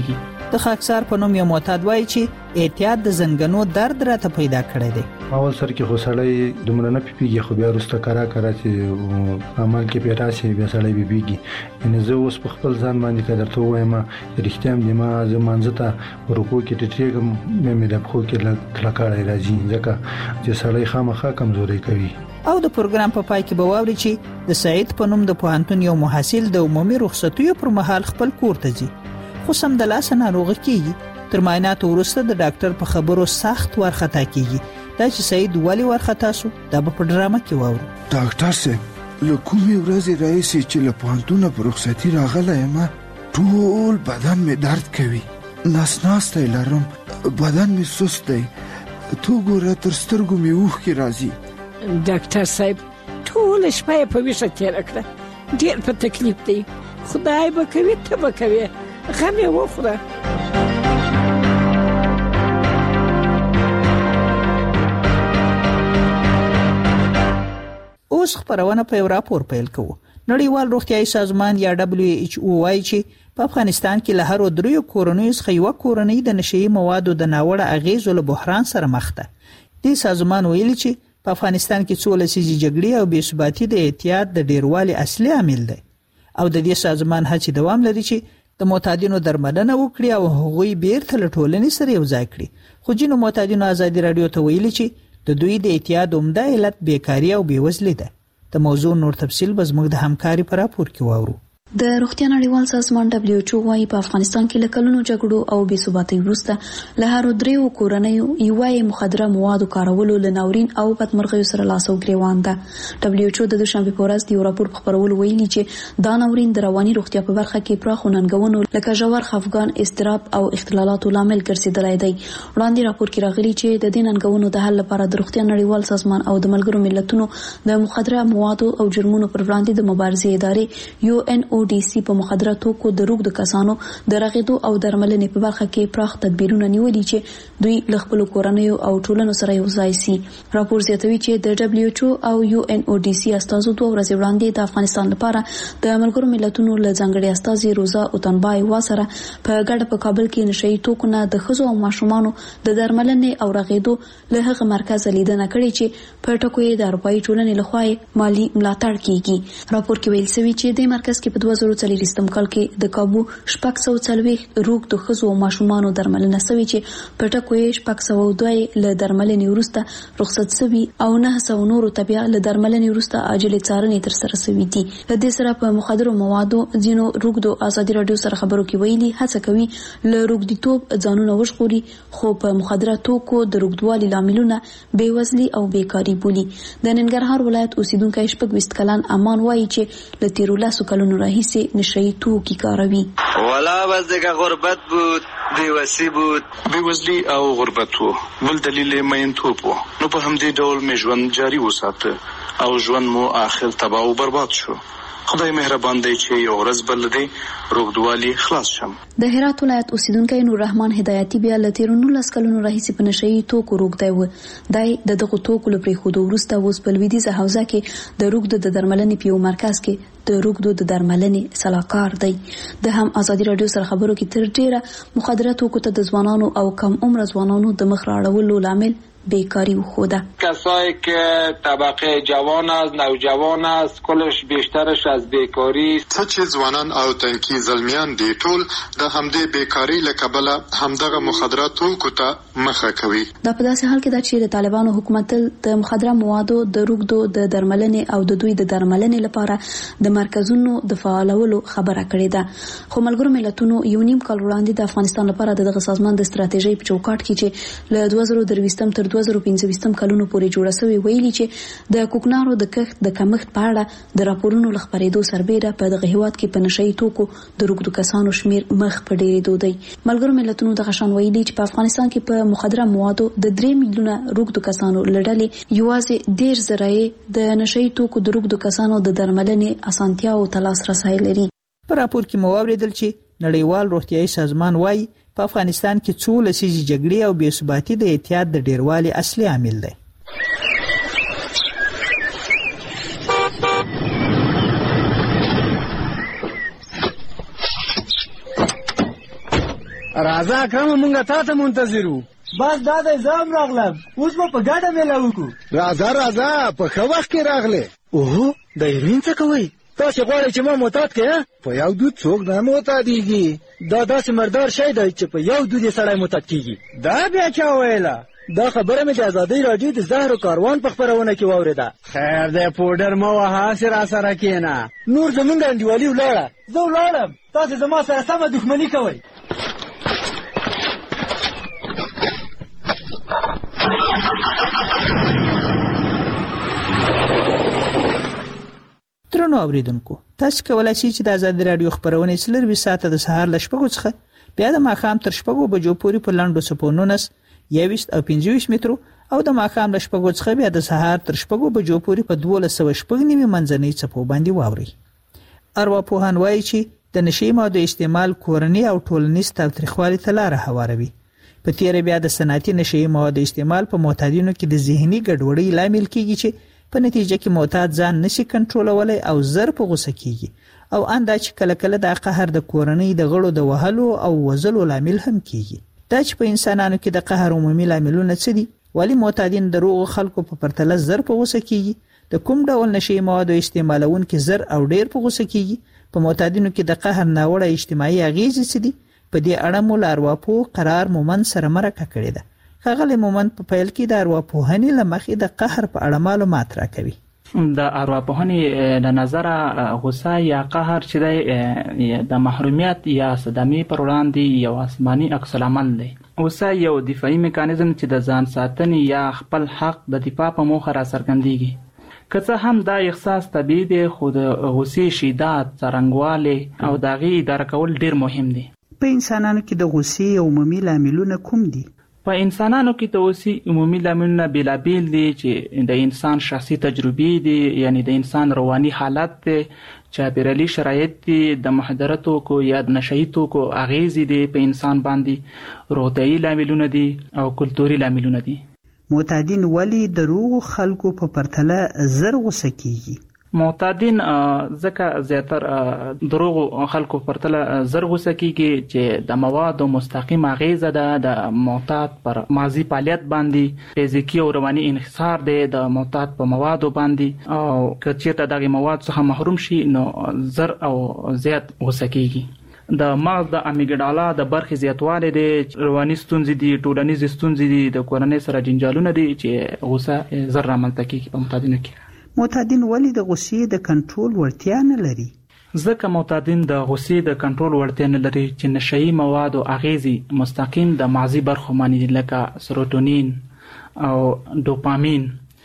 د خاکسار په نوم یو معتاد وایي چې اعتیاد د زنګنو درد راته پیدا کړی دی. اول سر کې خو سړی دومره نه پیږي، خو بیا وروسته کرا چې عمل کې پیدا شي بیا سړی پیږي. ان زه اوس په خپل ځان باندې کډر ته وایم رښتیا هم ما زمانځه ته ورکو کې ټټېګم مې د خو کې کلکاړی راځي ځکه چې سړی خامخا کمزوري کوي. او د پروګرام په پای کې به واوري چې د سعید په نوم د پوهنتون یو محصل د عمومي رخصتیو پر مهال خپل کور ته ځي، خو سم د لاس ناروغ کیږي. تر معاینات وروسته د ډاکټر په خبرو سخت ورختا کیږي. دا چې سعید ولی ورختا شو دا په ډرامه کې واورو. ډاکټر صاحب له کومې ورځې راځي چې له پوهنتونه پر رخصتي راغلی یم ټول بدن مې درد کوي، ناسته لرم، بدن مې سست دی، تو ګوره تر سترګو مې اوښکې راځي. ډاکټر صاحب ټول شپه په ویښه تېره کړه، ډېر په تکلیف دی، خدای به کوي ته به کوي، غم یې وخوره. اوس خبرونه په یو راپور پیل کوو. نړیوال روغتیايي سازمان یا WHO وايي چې په افغانستان کې له هر 3 کورنیو څخه یو کورنۍ د نشئی موادو د ناوړه اغیزو له بحران سره مخ ده. د سازمان ویلي چې په افغانستان کې څو لسیزې جګړې او بې ثباتي د اعتیاد د ډیروالي اصلي عامل دی او د دې سازمان هڅې دوام لري چې د معتادینو درملنه وکړي او هغوی بیرته له ټولنې سره یوځای کړي. خو ځینو معتادینو ازادي رادیو ته ویلي چې د دوی د اعتیاد عمده علت بیکاری او بیوزلي ده. د موضوع نور تفصیل به زموږ د همکاري پر راپور کې واورو. د روغتیا نړیوال سازمان WHO وايي په افغانستان کې له کلونو جګړو او بې ثباتۍ وروسته له هر 3 کورنیو یوه مخدره موادو کارولو له ناورین او بدمرغیو سره لاس او ګریوان ده. WHO د دوشنبه په ورځ د یو راپور په خبرولو ویلي چې دا ناورین د رواني روغتیا په برخه کې پراخو ننګونو لکه ژور خفګان، اضطراب او اختلالاتو لامل ګرځیدلی دی. وړاندې راپور کې راغلي چې د دې ننګونو د حل لپاره د روغتیا نړیوال سازمان او د ملګرو ملتونو د مخدره موادو او جرمونو پر وړاندې د مبارزې ادارې UNODC په مخدره توکو د روغ د کسانو د رغیدو او درملنې په برخه کې پراخ تدبیرونه نیولي چې دوی له خپل کورنیو او ټولنو سره یوځای شي. راپور زیاتوي چې د WHO او UNODC استازو 2 ورځې وړاندې د افغانستان لپاره د ملګرو ملتونو له ځانګړي استازي روزا اوتنبای واسره په ګډه په کابل کې نشئی توکو نه د ښځو او ماشومانو د درملنې او رغیدو له هغه مرکز لیدنه کړې چې په ټکو یې د اروپایي ټولنې لخوا مالی ملاتړ کیږي. راپور کې ویل شوی چې د مرکز کې په 2040 کال کې د کابو 640 روغ د ښځو او ماشومانو درملنه شوې چې په ټکو یې 602 له درملنې وروسته رخصت شوي او 900 نورو تبع له درملنې وروسته عاجلې څارنې ترسره شوې دي. د دې سره په مخدرو موادو ځینو روغ د ازادي رادیو سره خبرو کې ویلي هڅه کوي له روغديتوب ځانونه وژغوري، خو په مخدره توکو د روغدوالي لاملونه بیوزلي او بیکاری بولي. د ننګرهار ولایت اوسیدونکو 20 کلن امان وایي چې له 13 کلونو راهیسې نشئی توکي کاروي. والا وزګه غربت بود، بیوسی بود، بیوزلی او غربت وو، بل دلیل مینتوب وو. نو په همدې ډول مې ژوند جاری وساته او ژوند مو آخر تباہ او برباد شو. خدای مهربان دی چې یو ورځ بل دی روغدوالي خلاص شم. د هرات ولایت اوسیدونکو نور رحمان هدایتي بیا له 13 کلونو راهیسې په نشئی توکو روغ دی و. دای د دغه توکو لپاره خود وروسته اوس په لویدیځه حوزه کې د روغ د درملنې په مرکز کې د روغ د درملنې صلاحکار دی. د هم ازادي رادیو سره خبرو کې تر ډیره مخدره توکو ته د ځوانانو او کم عمر ځوانانو د مخ راړولو لامل بیکاری و خوده. کسایی که طبقه جوان است، نوجوان است، کلش بیشترش از بیکاری است. څه چې ځوانان او تنکي زلمیان دي ټول د همدې بیکاری له کبله همدغه مخدرات توکو ته مخه کوي. دا په داسې حال کې ده چې د طالبانو حکومت د مخدره موادو د روغدو د درملنې او د دوی د درملنې لپاره د مرکزونو د فعالولو خبره کړې ده. خو ملګرو ملتونو یو نیم کال وړاندې د افغانستان لپاره دغه سازمان د ستراتیژۍ په چوکاټ کې چې له 2023 تر 2025 کلونو پورې جوړه شوې ویلي چې د کوکنارو د کښت د کمښت په اړه د راپورونو لخبرېدو سربېره په دغه هیواد کې په نشئی توکو د روغدو کسانو شمیر مخ په ډېرېدو دی. ملګرو ملتونو دغه شان ویلي چې په افغانستان کې په مخدره موادو د 3 میلیونه روغدو کسانو لړلې یوازې 10,000 د نشئی توکو د روغدو کسانو د درملنې اسانتیاو ته لاسرسی لري. په راپور کې مو اوریدل چې نړیوال روغتیايي سازمان وايي په افغانستان کې څو لسیزې جګړې او بې ثباتي د اعتیاد د ډیروالي اصلي عامل دی. راځه اکرم مونږ تا ته منتظر وو. بس دا دی زه هم راغلم، اوس به په ګډه میله وکړو. راځه په ښه وخت کې راغلې. اوهو د هیروین څه کوئ؟ تاسې غواړئ چې ما معتاد کړې؟ په یو دود څوک نه معتادېږي. دا داسې مردار شی دی چې په یو دود یې سړی معتاد کېږي. دا بیا چا ویله؟ دا خبره مې د ازادۍ راډیو د زهرو کاروان په خپرونه کې واورېده. خیر دی پوډر مه وهه، هسې راسره کښېنه. نور زمونږ انډیوالي ولاړه، زه ولاړم، تاسې زما سره سمه دښمني کوئ. درنو اوریدونکو، تاسو کولای شئ چې د ازادي رادیو خبرونه 24 ساعته د سهار ل 6 څخه بیا د ماښام تر 6 بجو پورې په لاندو سپونونس 21 او 25 مترو او د ماښام ل 6 څخه بیا د سهار تر 6 بجو پورې په 1290 منځنۍ چپو باندې واوري. ارواپوهان وایي چې د نشي مادو استعمال کورنۍ او ټولنیز تاوتریخوالي ته لار هواروي. په تیر بیا د صنعتي نشي مادو استعمال په معتادینو کې د ذهني ګډوډۍ لامل کیږي چې په نتیجه کې معتاد ځان نشي کنټرولولای او زر په غوسه کیږي او اندا چې کله کله د قهر د کورنۍ د غړو د وهلو او وزلو لامل هم کیږي. دا چې په انسانانو کې د قهر عمومي لاملونه څه دي؟ ولی معتادین د روغ خلکو په پرتله زر په غوسه کیږي؟ د کوم ډول نشي موادو استعمالونکو زر او ډیر په غوسه کیږي؟ په معتادینو کې د قهر ناوړه اجتماعي اغیزې څه دي؟ په دې اړه مو ارواپوه قرار مومند سره مرکه کړې ده. ښاغلی مومند په پیل کې د ارواپوهنې له مخې د قهر په اړه معلومات راکوي. د ارواپوهنې د نظره غوسه یا قهر چې دی د محرومیت یا صدمې پر وړاندې یو آسماني عکس العمل دی. غوسه یو دفاعي میکانیزم چې د ځان ساتنې یا خپل حق د دفاع په موخه را څرګندېږي. که څه هم دا احساس طبیعي دی، خو د غوسې شدت، څرنګوالی او د هغې اداره کول ډیر مهم دی. په انسانانو کې د غوسې عمومي لاملونه کوم دي؟ په انسانانو کې د غوسې عمومي لاملونه بیلابیل دي چې د انسان شخصي تجربې دي، یعنی د انسان رواني حالت دی، چاپیریالي شرایط دي، د مخدره توکو یا د نشهیي توکو اغیزې دي په انسان باندې، روغتیایي لاملونه دي او کلتوري لاملونه دي. معتادین ولی د روغ خلکو په پرتله زر غوسه کیږي؟ معتادین ځکه زیاتر دروغ خلکو پرتله زر غوسه کیږي چې د موادو مستقیم اغیزه ده د معتاد پر ماضی فعالیت باندې، فزیکی او رواني انحصار دی د معتاد په موادو باندې، او که چیرته دغه مواد څخه محروم شي نو زر او زیات غوسه کیږي. د مغز د امیګډالا د برخې زیاتوالی دی، رواني ستونزې دي، ټولنیز ستونزې دي، د کورنۍ سره جنجالونه دي چې غوسه زر رامنځته کیږي په معتادینو کې. معتادین ولی د غوسې د کنټرول وړتیا نه لري؟ ځکه معتادین د غوسې د کنټرول وړتیا نه لري چې نشهیي موادو اغیزې مستقیم د مغزي برخو باندې لکه سروټونین او ډوپامین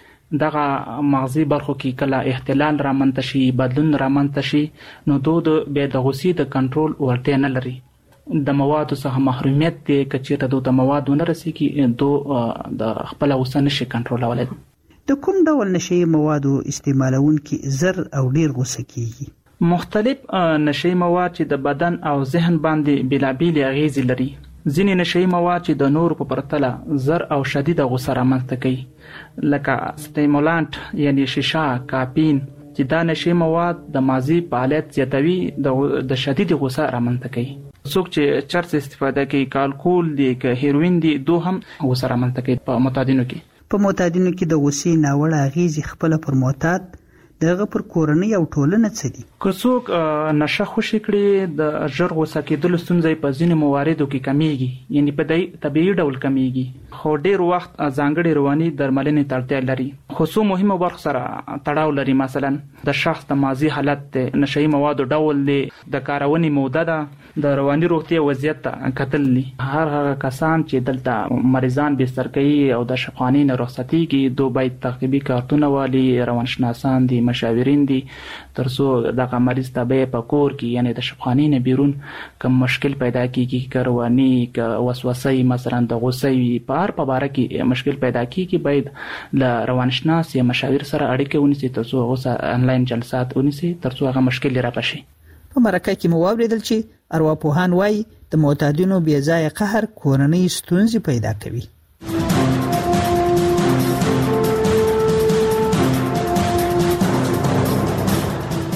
دغه مغزي برخو کې کله اختلال رامنځته شي، بدلون رامنځته شي، نو دوی بیا د غوسې د کنټرول وړتیا نه لري. د موادو څخه محرومیت دی، که چیرته دوی ته مواد ونه رسیږي دوی د خپله غوسه نشي کنټرولولی. د کوم ډول نشهیي موادو استعمالونکي زر او ډیر غوسه کیږي؟ مختلف نشهیي مواد چې د بدن او ذهن باندې بیلابیل اغیزې لري. ځینې نشهیي مواد چې د نورو په پرتله زر او شدیده غوسه رامنځته کوي، لکه سټیمولانټ یعنی شیشه، کافین، چې دا نشهیي مواد د مغزي فعالیت زیاتوي، د شدید غوسه رامنځته کوي. څوک چې چرس استفاده کوي، که الکول دی، که هیروین دی، دو هم غوسه رامنځته کوي په معتادینو کې. په معتادینو کې د غوسې ناوړه اغیزې خپله پر معتاد دغه پر کورنۍ او ټولنه څه دي؟ که څوک نشه خوشي کړي د ژر غوسه کېدلو ستونزې په ځینې مواردو کې کمیږي، یعنی په طبیعي ډول کمیږي، خو ډیر وخت ځانګړي رواني درملنې ته اړتیا لري. خو څو مهمو برخو سره تړاو لري، مثلا د شخص د ماضي حالت دی، نشهیي موادو ډول دی، د کارونې موده ده، د رواني روغتیا وضعیت ته کتل دي. هغه کسان چې دلته مریضان بستر کوي او د شفاخانې نه رخصتېږي، دوی باید تعقیبي کارتونه والي، روانشناسان دي، مشاورین دي، ترڅو دغه مریض ته به په کور کې یعنی د شفاخانې نه بیرون کوم مشکل پیدا کیږي، که رواني، که وسوسه مثلا د غوسې په باره کې مشکل پیدا کیږي، باید له روانشناس یا مشاور سره اړیکه ونیسي ترڅو هغه انلاین جلسات ونیسي ترڅو هغه مشکل را پشي. په مرکه کې مو واوریدل چې ارواپوهان وایي د معتادینو بې ځایه قهر کورنۍ ستونزې پیدا کوي.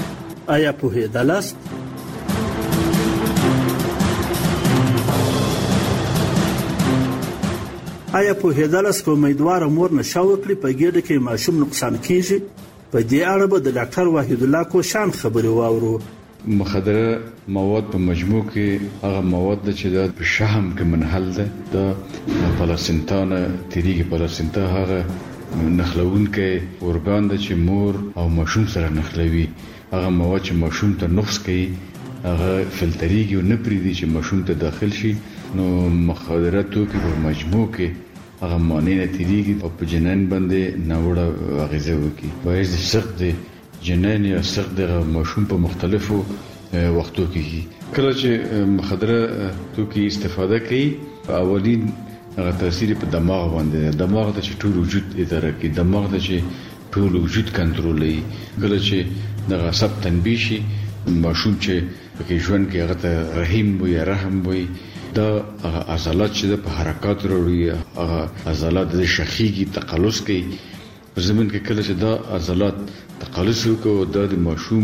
آیا پوهېدلاست؟ آیا په هدالس کو امیدوار مور نشه وکړي په ګډه کې ماشوم نقصان کیږي؟ په دې اړه به د ډاکټر وحید الله کوشان خبري واورو. مخدره مواد په مجموع کې هغه مواد چې د شحم کې منحل ده د پلاسینتا نه تیریږي. پلاسینتا هغه نخلون کې اورګان د چې مور او ماشوم سره نخلوي. هغه مواد چې ماشوم ته نقص کوي هغه فلتریږي او نه پریږدي چې ماشوم ته داخل شي. نو مخدره توکي په مجموع کې هغه معنی نه تیریږي او په جنین باندې ناوړه اغیزه وکړي. باید سخت دي جنین یا سخت د ماشوم په مختلفو وختو کې کله چې مخدره توکي استفاده کوي اولین هغه تاثیر په دماغ باندې دماغ ته چې ټول وجود اداره کوي دماغ ته چې ټول وجود کنټرولوي. کله چې دغه عصب تنبیه شي ماشوم چې په ژوند کې هغه ته رحیم وي رحم وي دا عضلات چې په حرکت وروړي هغه عضلات د شخیږي تقلص کوي. په زمين کې کله چې دا عضلات تقلص وکړي دا د ماشوم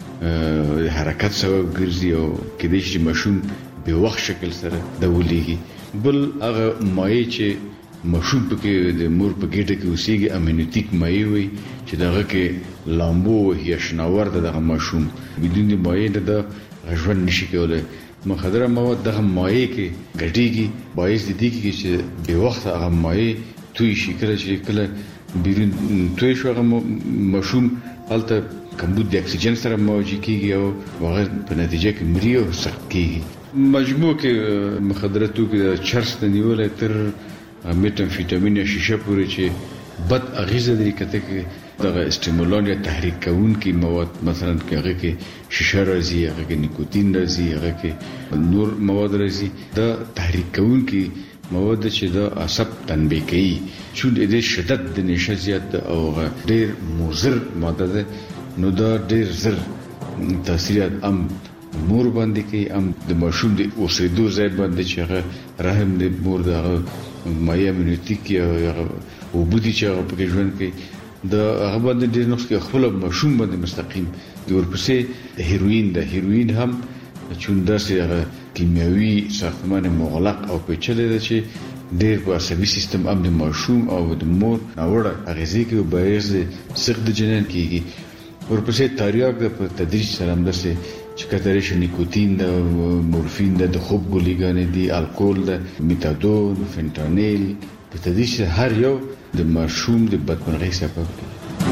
حرکت سبب ګرځي او کله چې ماشوم به وخت شکل سره د ولېږي. بل هغه مایع چې ماشوم پکې د مور په ګډه کې اوسېږي امینوتیک مایع وي چې دغه کې لامبو یا شناور دغه ماشوم بدون مایع د ژوند نشي کولای. مخدره مواد دغه مایع کې ګډيږي باعث دي چې به وخت هغه مایع توی شي. کله بیرون توی شو هغه ماشوم البته کمبود د اکسیجن سره مواجه کیږي او هغه په نتیجه کې مري او سخت کیږي. مجموع کې مخدره توکي د چرس د نیولې تر میتامفیټامین یا شیشه پورې چې بد اغیزه لري کته کې دغه استیمولان یا تحریک کوونکي مواد مثلا کې هغه کې شیشه راځي هغه کې نیکوتین راځي هغه کې نور مواد راځي. دا تحریک کوونکي مواد چې د عصب تنبیه کوي چې د شدت د نشه زیات او ډیر مضر ماده ده. نو دا ډیر زر تاثیرات مور باندې کوي د ماشوم د اوسېدو ځای باندې چې هغه رحم د مور د مایع امینوتیک یا وبودي چې هغه په ژوند کې د هغه باندې ډیر نقص کوي. خپل ماشوم باندې مستقیم د ورپسې هیروین هم چوندا سي هغه کیمیاوي ساختمان مغلق او پیچلې ده چې ډیر په عصبي سیستم د ماشوم او د مور ناوړه اغیزې کوي باعث سخت د جنین کیږي. ورپسې تریاک د تدریج سره هم درسه چې کترې نیکوتین د مورفین د خوب ګولېګانې دي الکول د میتادون فنټانیل په تدریج هر یو د ماشوم د بدمرغۍ سبب کیږي.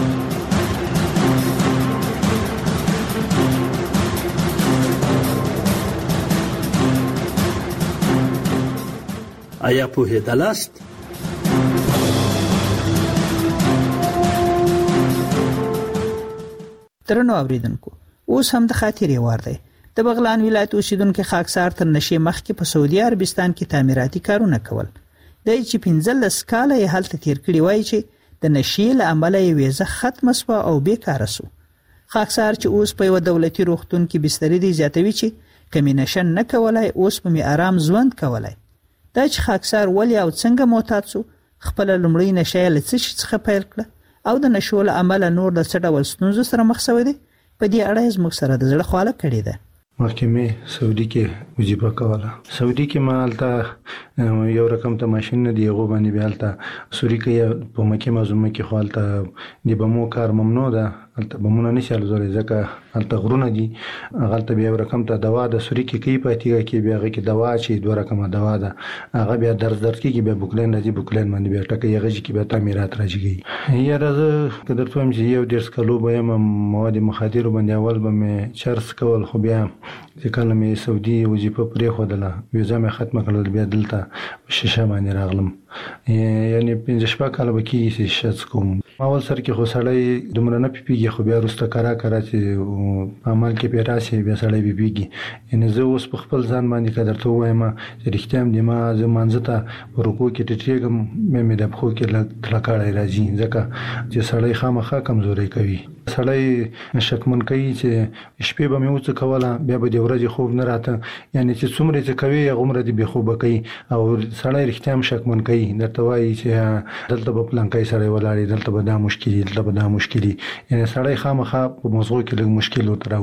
آیا په هدالست ترنو اوریدونکو اوس هم د خاطرې وار دی. د بغلان ولایت اوسیدونکو خاکسار تر نشي مخکې په سعودي عربستان کې تعمیراتي کارونه کول. د چې 15 کاله یې حالت تیر کړی وای چې د نشي له عمله یې ویزه ختم شوه او بیکاره شو. خاکسار چې اوس په یو دولتي روغتون کې بسترې دي زیاتوي چې کمی نشن نه کولای اوس په آرام ژوند کولای. دا چې خاکسار ولې او څنګه معتاد شو خپل لمړی نشه له څه څخه پیل کړ او د نشو له عمله نور د څه ډول ستونزو سره مخ شوی دی په دې اړه زموږ سره د زړه خواله کړې ده. محکمه سعودي کې وظیفه کوله. سعودي کې مالته یو رقم ته ماشين نه دی غو باندې بیالته سوري کې په مکه معظمه کې خالته دی بمو کار ممنوع ده البته بمونه نشي لزوري ځکه البته غرونه دي غلطه بیا رقم ته دوا د سوري کې کی پاتېږي کې بیا کې دوا چې دوه رقمه دوا ده هغه بیا درد کې بیا بوکلین راځي بوکلین باندې بیا ټکه یغه کې بیا تعمیرات راځي. یا راځه کدر ته هم چې یو ډیر سکلو به مواد مخدر باندې اول به مې چرس کول خو بیا ځکه مې سعودي وظیفه پرې خودله ویزه مې ختمه کړل بیا دلته شیشه باندې راغلم یعنی 15 کاله وکي شیشه کوم. اول سر کې خو سړی دومره نه پیږي خو بیا وروسته کرا چې عمل کې پیراسي بیا سړی پیږي. یعنی زه اوس په خپل ځان باندې قدر ته وایم چې رښتیا هم د ما زمانځته ورکو کې ټټېګم مې د خو کې لکړای راځي ځکه چې سړی خامخا کمزوري کوي. سړی شکمن کوي چې شپې به مې وڅ کوله بیا به د ورځې خوب نه راته یعنی چې څومره چې کوي غومره دې به خوب کوي او سړی رښتیا هم شکمن کوي درته وایي چې دلته په پلانکای سره ولاړې دلته به دا مشکلي یعنی سړی خامخا په موضوع کې لږ مشکل ورته راوړي.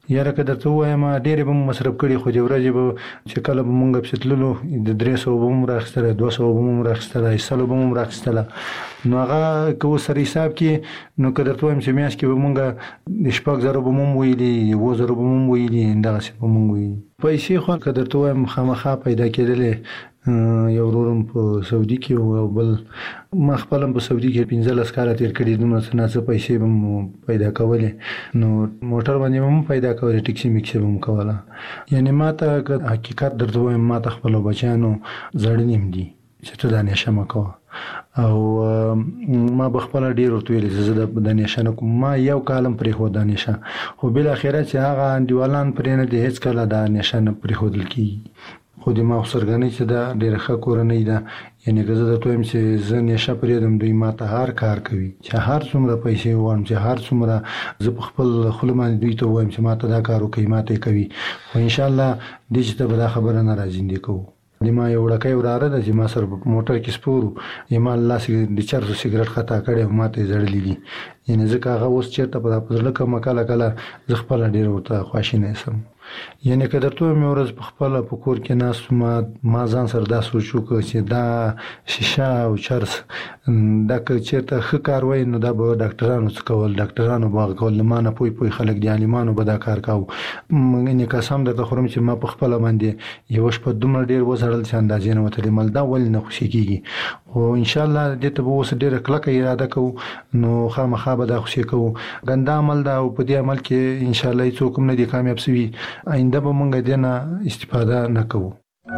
یاره که درته وایم ډېرې به مصرف کړي خو د ورځې به چې کله به مونږ پسې تللو د 300 به مو راخیستله 200 به مو راخیستله 100 به مو راخیستله نو هغه که اوس سره حساب کې نو که درته وایم چې میاشت کې به مونږ 6,000 به مو ویلي 7,000 به مو ویلي دغسې به مو ویلي پیسې خو که درته وایم خامخا پیدا کېدلې یو ورورم په سعودي کې او بل ما خپل په سعودي کې 15 کاله تیر کړي دومره څه پیسې به پیدا کولې نو موټر باندې هم پیدا کولې ټیکسي میکسي هم کوله یعنی ما ته حقیقت درته وایم ما ته خپل بچانو زړنیم دي چې ته دا نشه مکوه او ما بخپل ډیر ورته ویل زه د نشه نه کوم ما یو کالم پرې خو د نشه خو بل اخرت چې هغه انډیوالان پرې نه دي هیڅ کله د نشه نه پرې خودل کی خو د ما سرګنې چې دا ډیره ښه کورنۍ ده یعنی که زه د تویم چې زه نشه پرېږدم دوی ما ته هر کار کوي چې هر څومره پیسې ووایم چې هر څومره زه په خپل خوله باندې دوی ته ووایم چې ما ته دا کار وکړي ما ته یې کوي خو انشاءالله دې چې ته به دا خبره نه راځندې کوو د ما یو وړکی وراره ده چې ما سره په موټر کې سپورو ما الله د چرسو سګرټ خطا کړی او ما ته یې زړلي دي یعنې ځکه هغه اوس چېرته په زړه کومه کله کله زه خپله ډېره ورته خواشینی سم یعنې که درته وایم یو ورځ په خپله په کور کې ناست ما ځان سره دا سوچ وکړ چې دا شیشه او چرس دا که چېرته ښه کار وای نو دا به ډاکټرانو څه کول ډاکټرانو به هغه کول له ما نه پوی خلک دي عالمانو به دا کار کوو یعنې قسم درته خورم چې ما په خپله باندې یوه شپه دومره ډېر وزړل چې اندازې نه وتلې مل دا ولې نه خوشي کېږي خو انشاءالله دې ته به اوس ډېره کلکه اراده کوو نو خامخا به دا خوشي کوو ګنده عمل ده او په دې عمل کې انشاءالله څوک هم نه دي کامیاب سوي آینده به مونږ دې نه استفاده نه کوو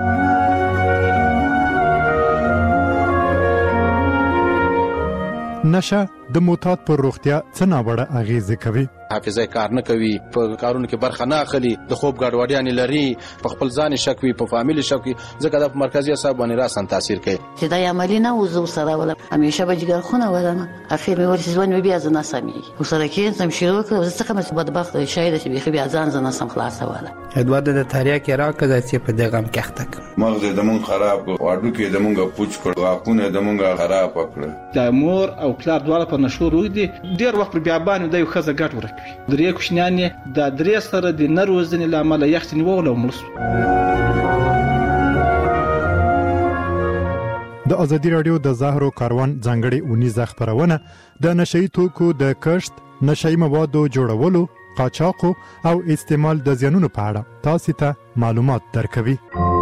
نشه د معتاد پر روغتیا څه ناوړه اغیزه کوي حافظه کار نه کوي په کارونو کې برخه نه اخلي د خوب ګډوډیان لري په خپل ځان شک وي په فامیل شک وي ځکه د مرکزي اعصاب باندې راسن تاثیر کوي چې دا عملی نه وزو سره ولا همیشه به جګر خونه ولما اخر مې ورسې ځوان مې بیا ځنه سمي وسره کې سم شروع کړ زه څنګه مې بدبخت شاید چې بیا ځان ځنه سم خلاص ولا ادوار د تاریخ کې راکړه چې په دغه کښته مغز د مون خراب واډو کې د مونږه پوچ کړ واکونه د مونږه خراب کړ د مور او پلار دواړه په نشو روي دي ډیر وخت بیا باندې د یو خزه ګټ ورکوي درې کوشنیان د درې سره د نروزنې لامل یختنی وغلو ملس د ازادي رادیو د زهرو کاروان ځانګړي اونیزه خبرونه د نشئی توکو د کښت نشئی موادو جوړولو قاچاق او استعمال د زیانونو په اړه تاسو ته معلومات درکوي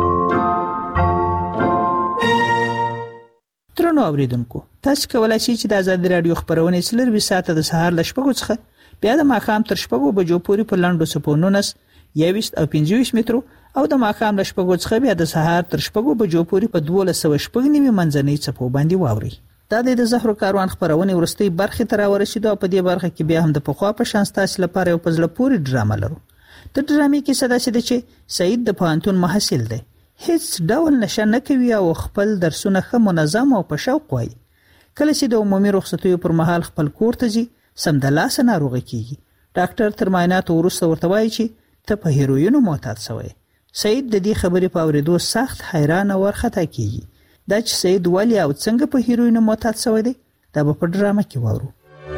ترنو اوریدونکو تاسو کولای شئ چې د ازادي رادیو خبرونه سلر 20 ساعته د سهار ل شپږو څخه بیا د ماښام تر شپږو بجو پورې په لاندو سپونونس 21 او 25 مترو او د ماښام ل شپږو څخه بیا د سهار تر شپږو بجو پورې په 1290 منځنۍ چپو باندې واوري دا د زهرو کاروان خبرونه ورستي برخه تر ورسېدو په دې برخه کې بیا هم د پخوا په شان تاسو لپاره یو پزله پوری ډرامه لرو د ډرامې کې صدا سي چې سعید د پانتون محصل دی هیڅ ډول نشه نه کوي او خپل درسونه ښه منظم او په شوق وایي کله چې د عمومي رخصتیو پر مهال خپل کور ته ځي سمدلاسه ناروغ کیږي ډاکټر تر معاینات وروسته ورته وایي چې ته په هیروینو معتاد شوی سعید د دې خبرې په اوریدو سخت حیران او ورختا کیږي دا چې سعید ولی او څنګه په هیروینو معتاد شوی دی دا په ډرامه کې وورو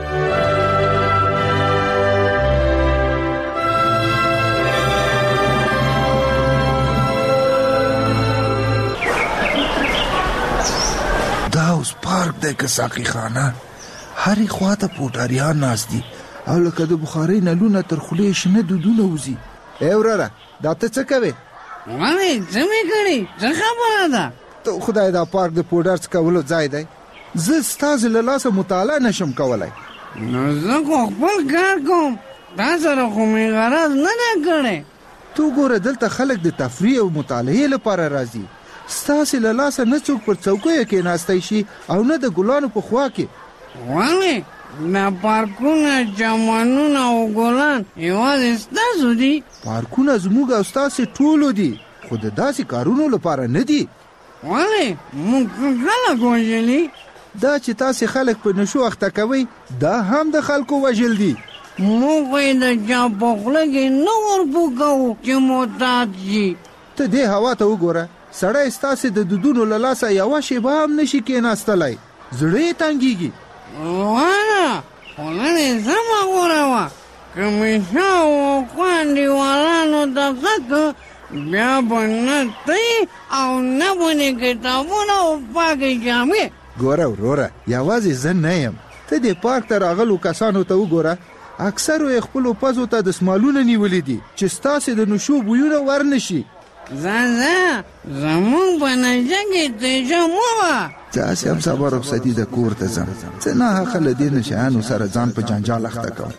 دا اوس پارک دی که ساقي خانه هرې خواته پوټاریان ناست دي او لکه د بخارۍ نلونه تر خولې شنه دودونه وځي ای وروره دا ته څه کوې ولې څه مې کړي څه خبره ده ته خدای دا پارک د پوډر څکولو ځای دی زه ستاسې له لاسه مطالعه نشم کولی نو زه خو خپل کار کوم تا سره خو مې غرض نه دی کړی تو ګوره دلته خلک د تفریح او مطالعې لپاره راځي ستاسې له لاسه نه څوک پر څوکیو کېناستی شي او نه د ګلانو په خوا کې ولې دا پارکونه چمنونه او ګلان یوازې ستاسو دي پارکونه زموږ او ستاسې ټولو دي خو د داسې کارونو لپاره نه دي ولې موږ خلک وژلي دا چې تاسې خلک په نشو اخته کوئ دا هم د خلکو وژل دي موږ یې د چا په خوله کې نه ورپو کوو چې معتاد شي ته دې هوا ته وګوره سړی ستاسې د دودونو له لاسه یوه شیبه هم نشي کېناستلی زړه یې تنګېږي وانه خو نن یې سمه غوره وه کمیشا و خوندیوالانو دفتر بیا به نه تی او نه بونې کتابونه او پاکې جامې. ګوره وروره، یوازې زه نه یم، ته دې پارک ته راغلو کسانو ته وګوره، اکثرو یې خپلو پزو ته دسمالونه نیولي دي چې ستاسې د نشو بویونه ورنشي. ځه زمونږ په نجه کې تیجه مه وه. داسې هم سبا رخصتي د کور ته ځم، څه ناحقه له دې نشیانو سره ځان په جنجال اخته کوم.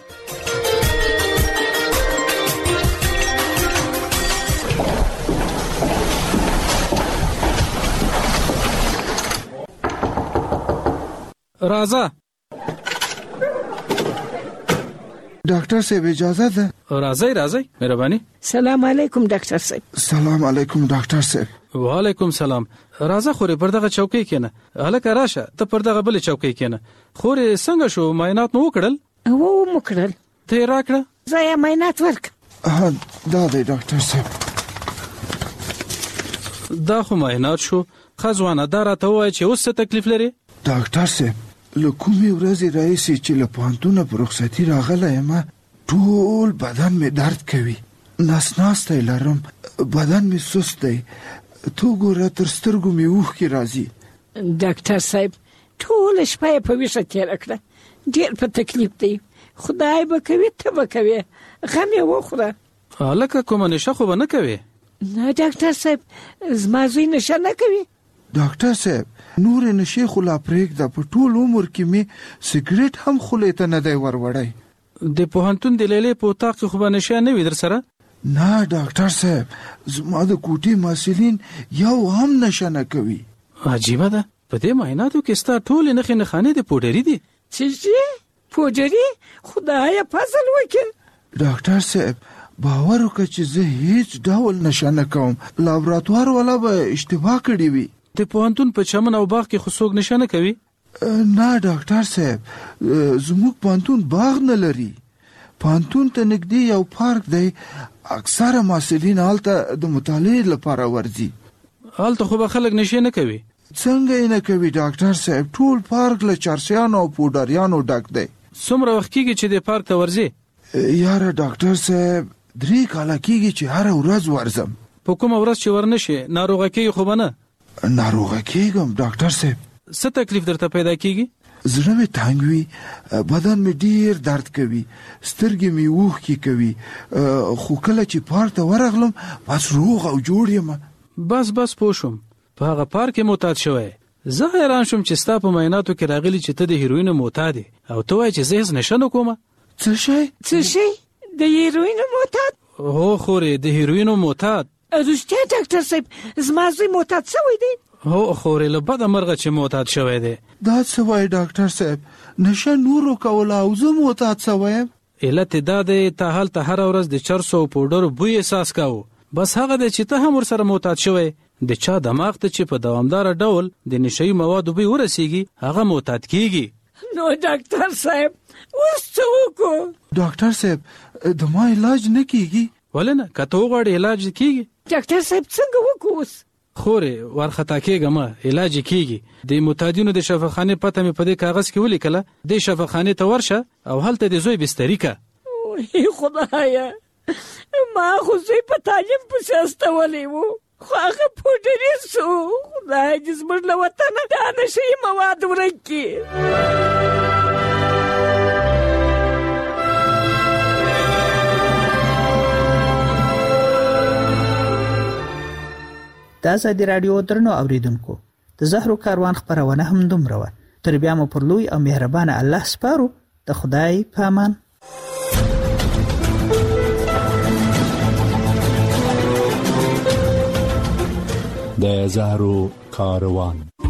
راځه ډاکټر صاحب اجازه ده؟ راځئ مهرباني. سلام علیکم ډاکټر صاحب. سلام علیکم ډاکټر صاحب. وعلیکم سلام. راځه خورې پر دغه چوکۍ کېنه. هلکه راشه ته پر دغه بلې چوکۍ کېنه. خورې څنګه شو، معاینات مو وکړل؟ مو کړل. ته یې راکړه. زه یې معاینات ورکړم. دا دی ډاکټر صاحب. دا خو معاینات شو. ښه ځوانه دا راته ووایه چې اوس څه تکلیف لرې؟ ډاکټر صاحب له کومې ورځې راهیسې چې له پوهنتونه په رخصتي راغلی یم ټول بدن مې درد کوي، ناستی لرم، بدن مې سست دی، تو ګوره تر سترګو مې اوښکې راځي. ډاکټر صاحب ټوله شپه یې په ویښه تېره کړه، ډېر په تکلیف دی، خدای به کوي ته به کوې، غم یې وخوره. هلکه کومه نشه خو به نه کوې؟ نه ډاکټر صاحب زما زوی نشه نه کوي. ډاکټر صاحب نور نشي خو لا پرېږده، په ټول عمر کې مې سګریټ هم خولې ته نه دی وروړی. د پوهنتون د لیلې په اطاق کې خو به نشه نه وي در سره؟ نه ډاکټر صاحب زما د کوټې محصلین یو هم نشه نه کوي. عجیبه ده، په دې معایناتو کې ستا ټولې نښې نښانې د پوډري دي. چې پوډري؟ خدایه فضل وکړه. ډاکټر صاحب باور وکړه چې زه هیڅ ډول نشه نه کوم، لابراتوار والا به اشتباه کړې وي. د پوهنتون په چمن او باغ کې خو څوک نشه نه کوي؟ نه ډاکټر صاحب زموږ پوهنتون باغ نه لري، پوهنتون ته نږدې یو پارک دی، اکثره محصلین هلته د مطالعې لپاره ورځي. هلته خو به خلک نشه نه کوي؟ څنګه یې نه کوي ډاکټر صاحب، ټول پارک له چرسیانو او پوډریانو ډک دی. څومره وخت کېږي چې د پارک ته ورځې؟ یاره ډاکټر صاحب 3 کاله کېږي چې هره ورځ ورځم. په کومه ورځ چې ورنشې ناروغه کېږي خو به نه؟ ناروغه کېږم ډاکټر صاحب. څه تکلیف درته پیدا کېږي؟ زړه مې تنګ وي، بدن مې ډیر درد کوي، سترګې مې اوښکې کوي، خو کله چې پارک ته ورغلم بس روغ او جوړ یم. بس پوه شوم، په هغه پارک کې معتاد شوی. زه حیران شوم چې ستا په معایناتو کې راغلي چې ته د هیروینو معتاد یې او ته وایې چې زه هېڅ نشه نه کومه. څه شی؟ د هیروینو معتاد؟ هو خورې د هیروینو معتاد. رښتیا ډاکټر صاحب زما زوی معتاد شوی دی؟ هو خورې له بده مرغه چې معتاد شوی دی. دا څه وایي ډاکټر صاحب، نشه نورو کوله او زه معتاد شوی یم؟ علت دا دی ته هلته هره ورځ د چرسو او پوډرو بوی احساس کوو، بس هغه دی چې ته هم ورسره معتاد شوی. د چا دماغ ته چې په دوامداره ډول د نشهیي موادو بوی ورسیږي هغه معتاد کیږي. نو ډاکټر صاحب اوس څه وکړو؟ ډاکټر صاحب د ما علاج نه کیږي؟ ولې نه، که ته وغواړې علاج کیږي. ډاکټر صاحب څنګه وکړو اوس؟ خورې وارخطا کېږه مه، علاج کیږي. د معتادینو د شفاخانې پته مې په دې کاغذ کې ولیکله، دې شفاخانې ته ورشه او هلته د زوی بستري که. ای خدایه ما خو زوی په تعلیم پسې استولی و خو هغه پوډري سو. خدای دې زموږ له وطنه دا نشهیي مواد ورک کړي. د ازادي راډیو درنو اوریدونکو د زهرو کاروان خبرونه هم دومره وه. تر بیا مو پر لوی او مهربانه الله سپارو. د خدای په امان. د زهرو کاروان